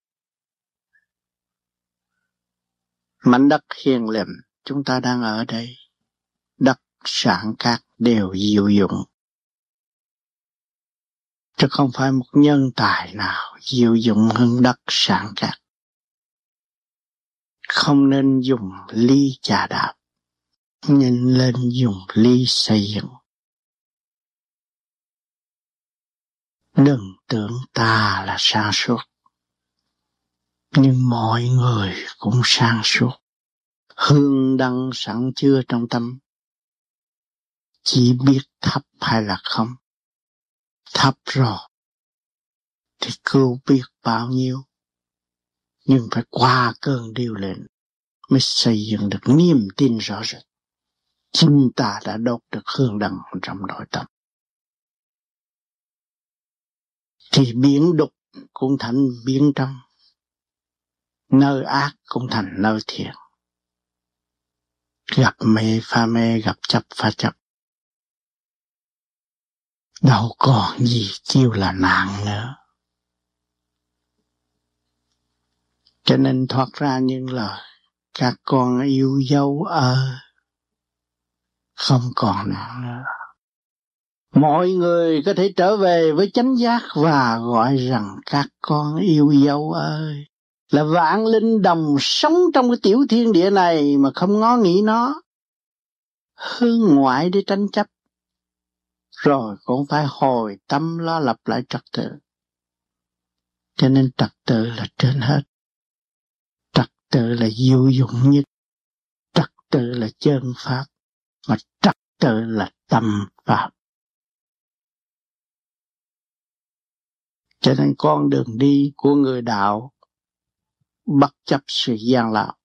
Mảnh đất hiền lành chúng ta đang ở đây, đất sản cát đều diệu dụng, chứ không phải một nhân tài nào diệu dụng hơn đất sản cát. Không nên dùng ly chà đạp, nhưng nên dùng ly xây dựng. Đừng tưởng ta là sáng suốt, nhưng mọi người cũng sáng suốt. Hương đăng sẵn chứa trong tâm, chỉ biết thấp hay là không. Thấp rồi thì cứu biết bao nhiêu, nhưng phải qua cơn điêu luyện mới xây dựng được niềm tin rõ rệt. Chính ta đã đốt được hương đăng trong nội tâm. Thì biển đục cũng thành biển trong, nơi ác cũng thành nơi thiện. Gặp mê pha mê, gặp chấp pha chấp. Đâu còn gì kêu là nạn nữa. Cho nên thoát ra những lời các con yêu dấu không còn nạn nữa. Mọi người có thể trở về với chánh giác và gọi rằng các con yêu dấu ơi, là vạn linh đồng sống trong cái tiểu thiên địa này mà không ngó nghĩ nó, hướng ngoại để tranh chấp, rồi cũng phải hồi tâm lo lập lại trật tự. Cho nên trật tự là trên hết, trật tự là diệu dụng nhất, trật tự là chân pháp, mà trật tự là tâm pháp. Cho nên con đường đi của người đạo bất chấp sự gian lạo.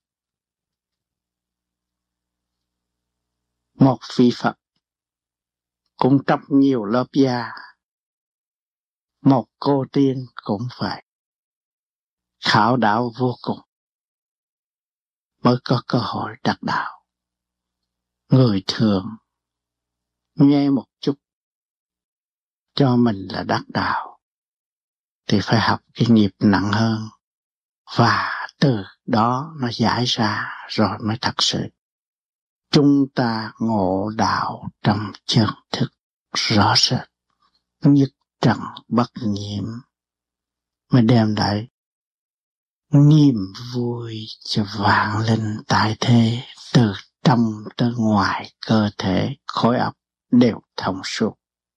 Một vị Phật cũng trong nhiều lớp da, một cô tiên cũng phải khảo đạo vô cùng mới có cơ hội đắc đạo. Người thường nghe một chút cho mình là đắc đạo thì phải học cái nghiệp nặng hơn, và từ đó nó giải ra rồi mới thật sự chúng ta ngộ đạo trong chân thức rõ rệt, nhất trần bất nhiễm, mới đem lại niềm vui cho vạn linh tại thế, từ trong tới ngoài cơ thể, khối óc đều thông suốt.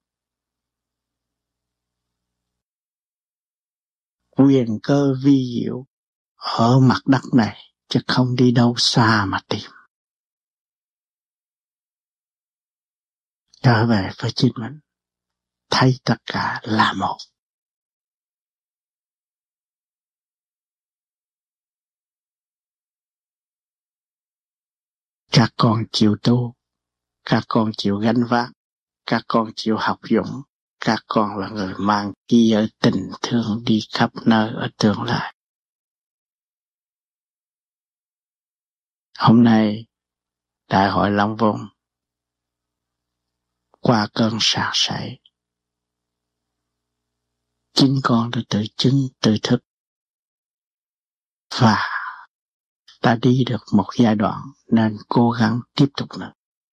Quyền cơ vi diệu ở mặt đất này, chứ không đi đâu xa mà tìm. Trở về với chính mình, thấy tất cả là một. Các con chịu tu, các con chịu gánh vác, các con chịu học dũng, các con là người mang ký ở tình thương đi khắp nơi ở tương lai. Hôm nay Đại hội Long Vong qua cơn sạc sảy, chính con đã tự chứng tự thức và ta đi được một giai đoạn nên cố gắng tiếp tục nữa,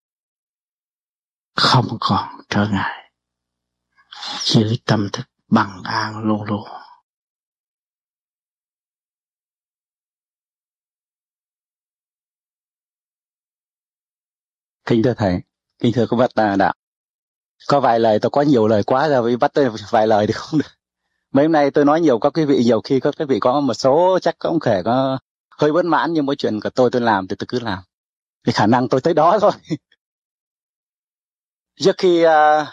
không còn trở ngại, giữ tâm thức bằng an luôn luôn. Kính thưa thầy, kính thưa các bác đạo, có vài lời tôi có nhiều lời quá rồi, bắt tôi vài lời thì không được. Mấy hôm nay tôi nói nhiều các quý vị, nhiều khi các quý vị có một số chắc cũng thể có hơi bất mãn, nhưng mỗi chuyện của tôi làm thì tôi cứ làm. Thì khả năng tôi tới đó thôi. Trước khi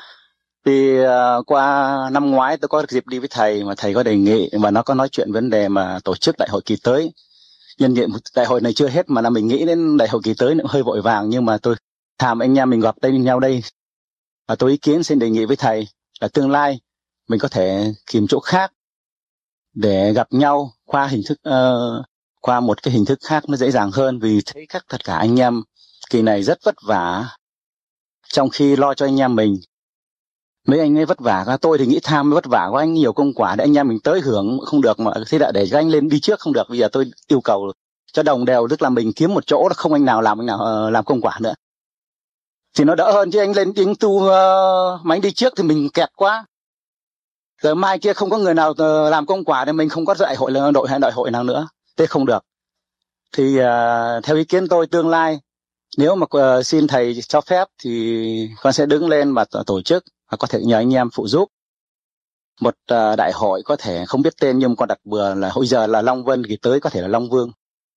qua năm ngoái tôi có dịp đi với thầy, mà thầy có đề nghị và nó có nói chuyện vấn đề mà tổ chức đại hội kỳ tới. Nhân dịp đại hội này chưa hết mà là mình nghĩ đến đại hội kỳ tới cũng hơi vội vàng, nhưng mà tôi thàm anh em mình gặp tay nhau đây và tôi ý kiến xin đề nghị với thầy là tương lai mình có thể tìm chỗ khác để gặp nhau qua hình thức qua một cái hình thức khác nó dễ dàng hơn, vì thấy tất cả anh em kỳ này rất vất vả, trong khi lo cho anh em mình. Mấy anh ấy vất vả, tôi thì nghĩ tham vất vả quá, anh nhiều công quả để anh em mình tới hưởng không được, mà thế đã để cho anh lên đi trước không được. Bây giờ tôi yêu cầu cho đồng đều, tức là mình kiếm một chỗ, không anh nào làm công quả nữa thì nó đỡ hơn, chứ anh lên tiếng tu mà anh đi trước thì mình kẹt quá. Rồi mai kia không có người nào làm công quả thì mình không có đại hội là đội hay đại hội nào nữa, thế không được. Thì theo ý kiến tôi tương lai nếu mà xin thầy cho phép thì con sẽ đứng lên và tổ chức, và có thể nhờ anh em phụ giúp một đại hội, có thể không biết tên nhưng con đặt bừa là bây giờ là Long Vân, kỳ tới có thể là Long Vương.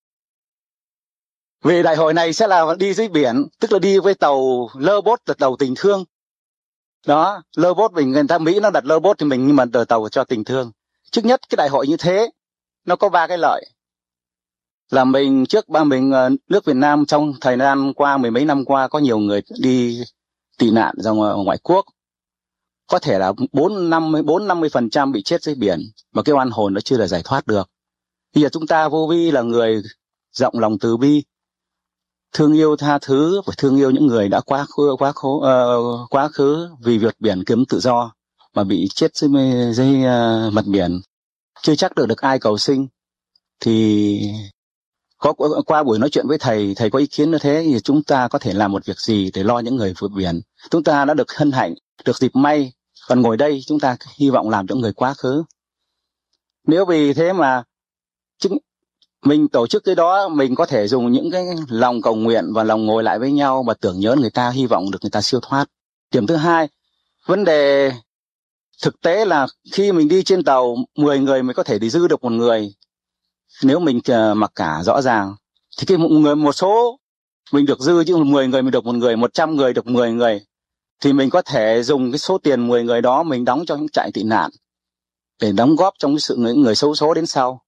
Vì đại hội này sẽ là đi dưới biển, tức là đi với tàu lơ bốt, là tàu tình thương. Đó, lơ bốt mình, người ta Mỹ nó đặt lơ bốt thì mình, nhưng mà tàu cho tình thương. Trước nhất cái đại hội như thế nó có 3 cái lợi. Là mình nước Việt Nam trong thời gian qua, mười mấy năm qua có nhiều người đi tị nạn ra ngoại quốc. Có thể là 4-50% bị chết dưới biển, mà cái oan hồn nó chưa là giải thoát được. Bây giờ chúng ta vô vi là người rộng lòng từ bi, thương yêu tha thứ và thương yêu những người đã quá khứ vì vượt biển kiếm tự do mà bị chết dưới mặt biển, chưa chắc được ai cầu sinh. Thì qua buổi nói chuyện với thầy có ý kiến như thế, thì chúng ta có thể làm một việc gì để lo những người vượt biển. Chúng ta đã được hân hạnh, được dịp may, còn ngồi đây chúng ta hy vọng làm cho người quá khứ. Nếu vì thế mà mình tổ chức cái đó, mình có thể dùng những cái lòng cầu nguyện và lòng ngồi lại với nhau và tưởng nhớ người ta, hy vọng được người ta siêu thoát. Điểm thứ hai, vấn đề thực tế là khi mình đi trên tàu 10 người mới có thể đi dư được một người. Nếu mình mặc cả rõ ràng thì cái một số mình được dư, chứ 10 người mình được một người, 100 người được 10 người, thì mình có thể dùng cái số tiền 10 người đó mình đóng cho những trại tị nạn để đóng góp trong cái sự người xấu số đến sau.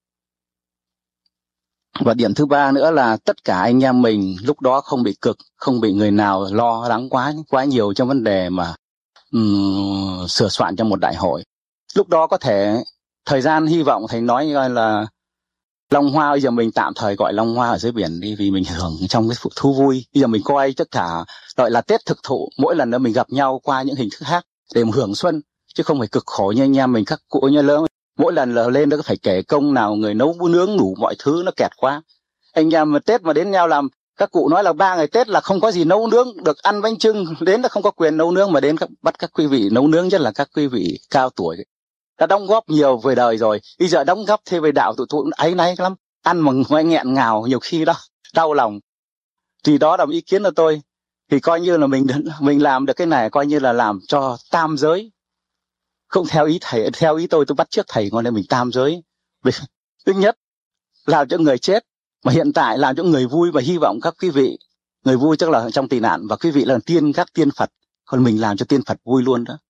Và điểm thứ ba nữa là tất cả anh em mình lúc đó không bị cực, không bị người nào lo lắng quá nhiều trong vấn đề mà sửa soạn cho một đại hội. Lúc đó có thể thời gian hy vọng thầy nói gọi là Long Hoa, bây giờ mình tạm thời gọi Long Hoa ở dưới biển đi, vì mình hưởng trong cái thú vui. Bây giờ mình coi tất cả gọi là Tết thực thụ, mỗi lần đó mình gặp nhau qua những hình thức khác để mà hưởng xuân, chứ không phải cực khổ như anh em mình các cụ như lớn. Mỗi lần là lên đó phải kể công nào người nấu nướng đủ mọi thứ, nó kẹt quá. Anh em mà Tết mà đến nhau làm, các cụ nói là 3 ngày Tết là không có gì nấu nướng, được ăn bánh chưng, đến là không có quyền nấu nướng, mà đến bắt các quý vị nấu nướng, nhất là các quý vị cao tuổi đã đóng góp nhiều về đời rồi, bây giờ đóng góp thêm về đạo tụi ấy náy lắm, ăn mà ngoại nghẹn ngào, nhiều khi đó đau lòng. Thì đó là một ý kiến của tôi. Thì coi như là mình làm được cái này, coi như là làm cho tam giới, không theo ý thầy, theo ý tôi bắt chước thầy, còn nên mình tam giới. Thứ nhất làm cho người chết, mà hiện tại làm cho người vui, và hy vọng các quý vị người vui chắc là trong tị nạn, và quý vị là các tiên Phật, còn mình làm cho tiên Phật vui luôn đó.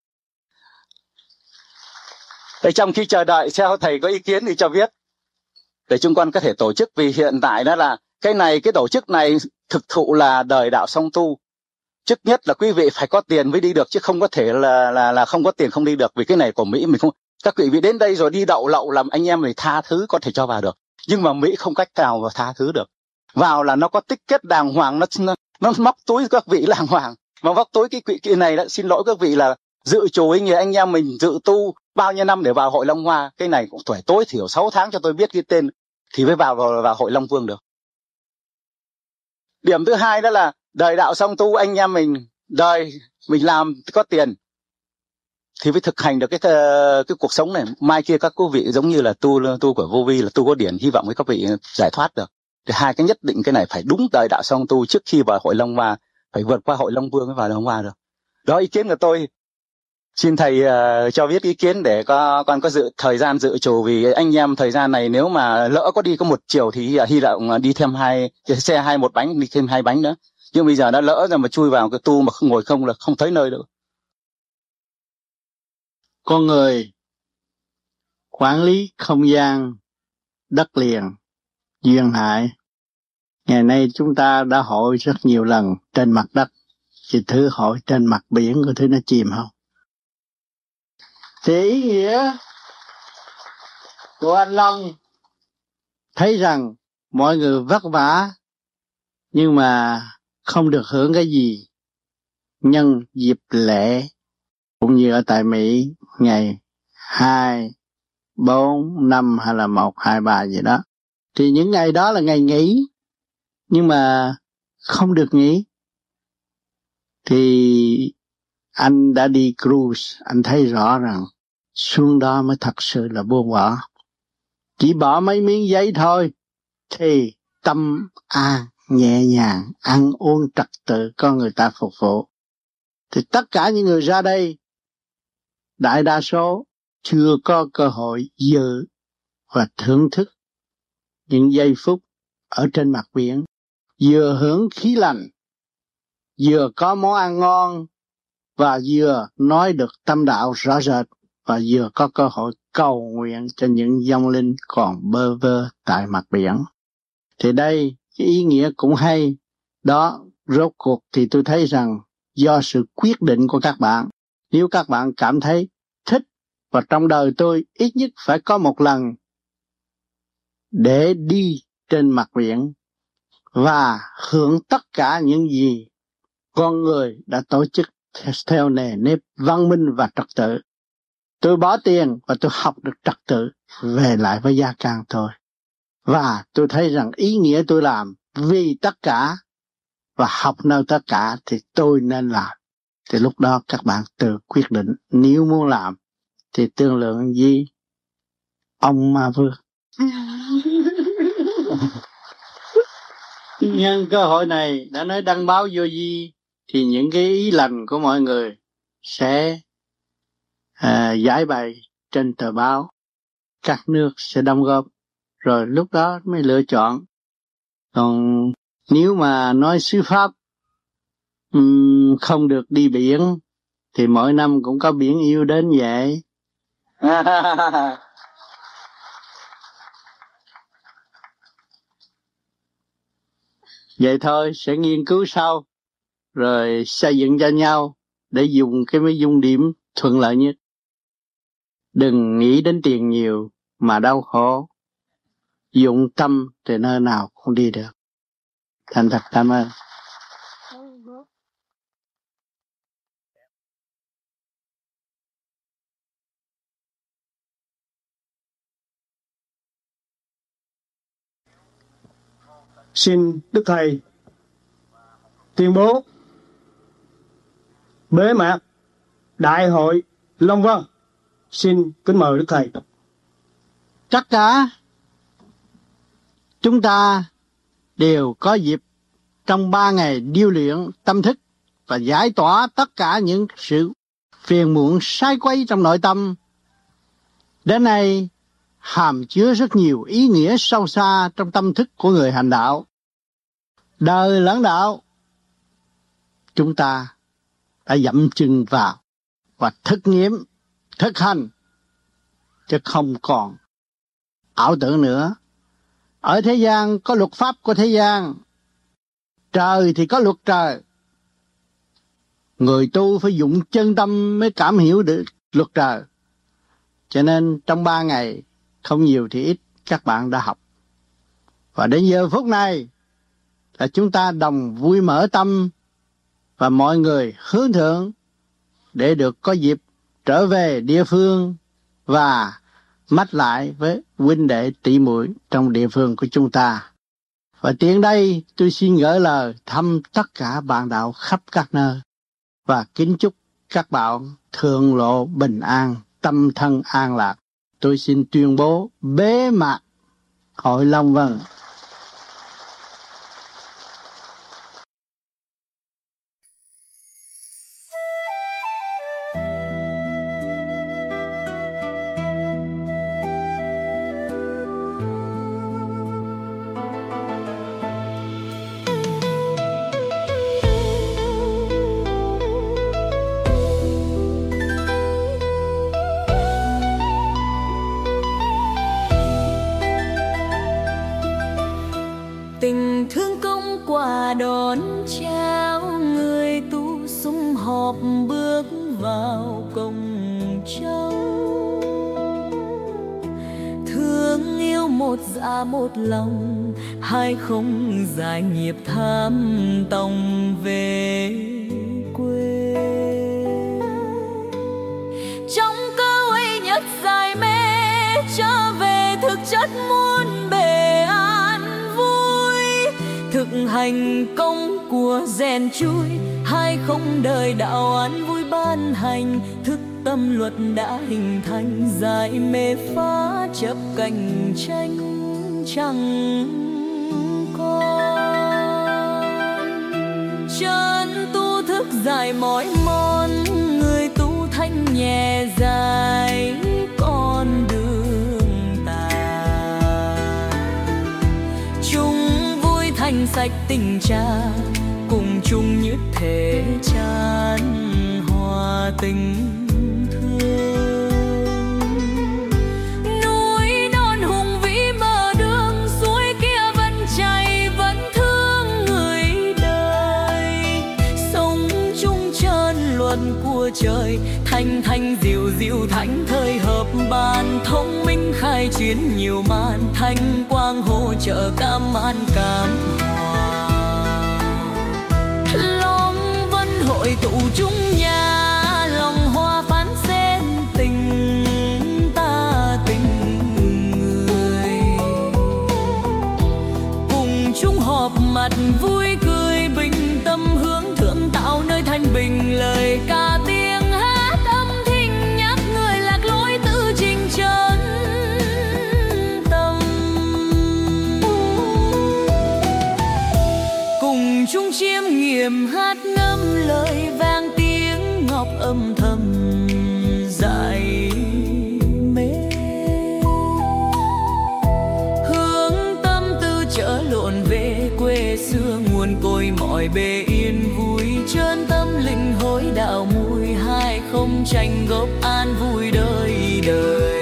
Để trong khi chờ đợi theo thầy có ý kiến thì cho biết để chúng con có thể tổ chức. Vì hiện tại đó là cái tổ chức này thực thụ là đời đạo song tu. Trước nhất là quý vị phải có tiền mới đi được, chứ không có thể là không có tiền không đi được. Vì cái này của Mỹ mình không, các quý vị đến đây rồi đi đậu lậu làm anh em mình tha thứ có thể cho vào được, nhưng mà Mỹ không cách nào mà tha thứ được. vào là nó có tích kết đàng hoàng, nó móc túi các vị đàng hoàng. Mà móc túi cái này đó, xin lỗi các vị là dự trù ý nghĩa anh em mình dự tu bao nhiêu năm để vào hội Long Hoa. Cái này cũng phải tối thiểu 6 tháng cho tôi biết cái tên thì mới vào hội Long Vương được. Điểm thứ hai đó là đời đạo song tu, anh em mình đời mình làm có tiền thì mới thực hành được cái cuộc sống này. Mai kia các quý vị giống như là tu của vô vi là tu có điển, hy vọng với các vị giải thoát được. Thì hai cái nhất định cái này phải đúng đời đạo song tu trước khi vào hội Long Hoa, phải vượt qua hội Long Vương mới vào Long Hoa được. Đó ý kiến của tôi. Xin thầy cho biết ý kiến để con có thời gian dự trù, vì anh em thời gian này nếu mà lỡ có đi có một chiều thì hy vọng đi thêm xe một bánh, đi thêm 2 bánh nữa. Nhưng bây giờ đã lỡ rồi mà chui vào cái tu mà không ngồi không là không thấy nơi được. Con người quản lý không gian, đất liền, duyên hải. Ngày nay chúng ta đã hội rất nhiều lần trên mặt đất, thì thử hội trên mặt biển có thứ nó chìm không? Thì ý nghĩa của anh Long thấy rằng mọi người vất vả nhưng mà không được hưởng cái gì nhân dịp lễ, cũng như ở tại Mỹ ngày 2, 4, 5 hay là 1, 2, 3 gì đó. Thì những ngày đó là ngày nghỉ nhưng mà không được nghỉ. Thì anh đã đi cruise, anh thấy rõ rằng xuống đó mới thật sự là buông bỏ. Chỉ bỏ mấy miếng giấy thôi thì tâm an, nhẹ nhàng, ăn uống trật tự, có người ta phục vụ. Thì tất cả những người ra đây, đại đa số chưa có cơ hội dự và thưởng thức những giây phút ở trên mặt biển, vừa hưởng khí lành, vừa có món ăn ngon, và vừa nói được tâm đạo rõ rệt, và vừa có cơ hội cầu nguyện cho những vong linh còn bơ vơ tại mặt biển. Thì đây, cái ý nghĩa cũng hay. Đó, rốt cuộc thì tôi thấy rằng do sự quyết định của các bạn. Nếu các bạn cảm thấy thích, và trong đời tôi ít nhất phải có một lần để đi trên mặt biển và hưởng tất cả những gì con người đã tổ chức theo nề nếp văn minh và trật tự. Tôi bỏ tiền và tôi học được trật tự, về lại với gia can thôi. Và tôi thấy rằng ý nghĩa tôi làm vì tất cả và học nơi tất cả thì tôi nên làm. Thì lúc đó các bạn tự quyết định, nếu muốn làm thì tương lượng với ông Ma Vương. Nhân cơ hội này đã nói đăng báo vô vi, thì những cái ý lành của mọi người sẽ giải bày trên tờ báo, các nước sẽ đóng góp, rồi lúc đó mới lựa chọn. Còn nếu mà nói sư pháp không được đi biển thì mỗi năm cũng có biển yêu đến vậy. Vậy thôi, sẽ nghiên cứu sau rồi xây dựng cho nhau để dùng cái mấy dung điểm thuận lợi nhất. Đừng nghĩ đến tiền nhiều mà đau khổ. Dụng tâm thì nơi nào cũng đi được. Thành thật cảm ơn. Xin Đức Thầy tuyên bố bế mạc Đại hội Long Vân. Xin kính mời Đức Thầy. Tất cả chúng ta đều có dịp trong 3 ngày điêu luyện tâm thức và giải tỏa tất cả những sự phiền muộn sai quấy trong nội tâm. Đến nay hàm chứa rất nhiều ý nghĩa sâu xa trong tâm thức của người hành đạo. Đời lẫn đạo, chúng ta đã dậm chân vào và thực nghiệm, thực hành, chứ không còn ảo tưởng nữa. Ở thế gian có luật pháp của thế gian, trời thì có luật trời. Người tu phải dụng chân tâm mới cảm hiểu được luật trời. Cho nên trong 3 ngày, không nhiều thì ít, các bạn đã học. Và đến giờ phút này, là chúng ta đồng vui mở tâm và mọi người hướng thượng để được có dịp trở về địa phương và mắt lại với huynh đệ tỷ muội trong địa phương của chúng ta. Và tiện đây tôi xin gửi lời thăm tất cả bạn đạo khắp các nơi và kính chúc các bạn thượng lộ bình an, tâm thân an lạc. Tôi xin tuyên bố bế mạc Hội Long Vân. Tình thương công quả đón chào, người tu sum họp bước vào cổng châu. Thương yêu một dạ một lòng, hai không giải nghiệp tham tòng về quê. Trong câu ấy nhất dài mê, trở về thực chất muôn bề an vui. Thực hành công của rèn chui, hai không đời đạo an vui ban hành. Thức tâm luật đã hình thành, giải mê phá chấp cạnh tranh chẳng còn. Chân tu thức giải mỏi mòn, người tu thanh nhẹ dài con đường tà. Chung vui thành sạch tình cha, cùng chung nhất thể chan hòa tình thương. Núi non hùng vĩ bờ đường, suối kia vẫn chảy vẫn thương người đời. Sống chung trơn luận của trời, thanh thanh dịu dịu thánh thời hợp bàn. Thông minh khai chiến nhiều màn, thanh quang hỗ trợ cảm an cảm hòa. Long Vân hội tụ chung nhà, lòng hoa phán xen tình ta tình người. Cùng chung họp mặt vui cười, bình tâm hướng thượng tạo nơi thanh bình. Lời ca tiếng hát âm thanh nhắc người lạc lối tự trình chân tâm. Cùng chung chiêm nghiệm hát ngâm lời vang tiếng ngọc âm thầm dại mê. Hướng tâm tư trở lộn về quê xưa, nguồn cội mọi bề yên vui. Trơn tâm linh hối đạo mùi, hai không tranh gốc an vui đời đời.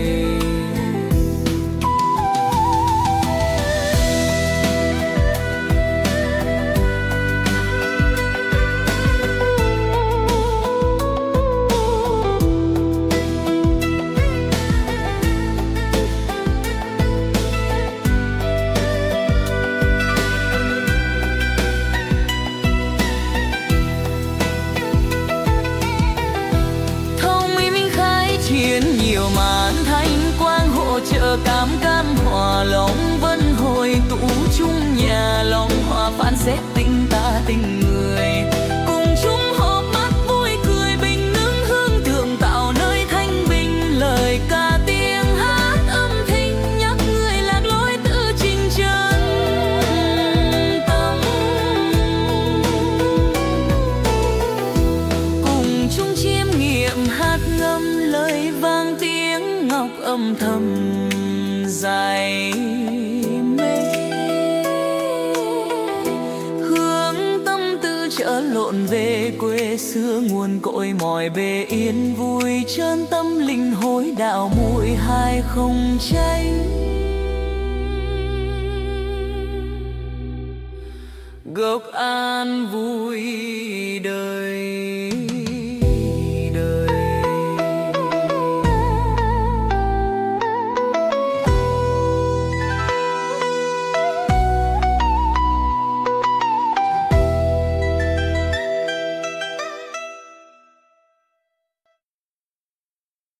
Cam cam hòa Long Vân hội tụ chung nhà, lòng hòa phán xét tình ta tình người. Cùng chung họp mắt vui cười, bình nướng hương thượng tạo nơi thanh bình. Lời ca tiếng hát âm thanh nhắc người lạc lối tự trình chân tâm. Cùng chung chiêm nghiệm hát ngâm lời vang tiếng ngọc âm thầm dài mê. Hướng tâm tư trở lộn về quê xưa, nguồn cội mọi bề yên vui. Trơn tâm linh hối đạo mùi, hai không tranh gốc an vui đời.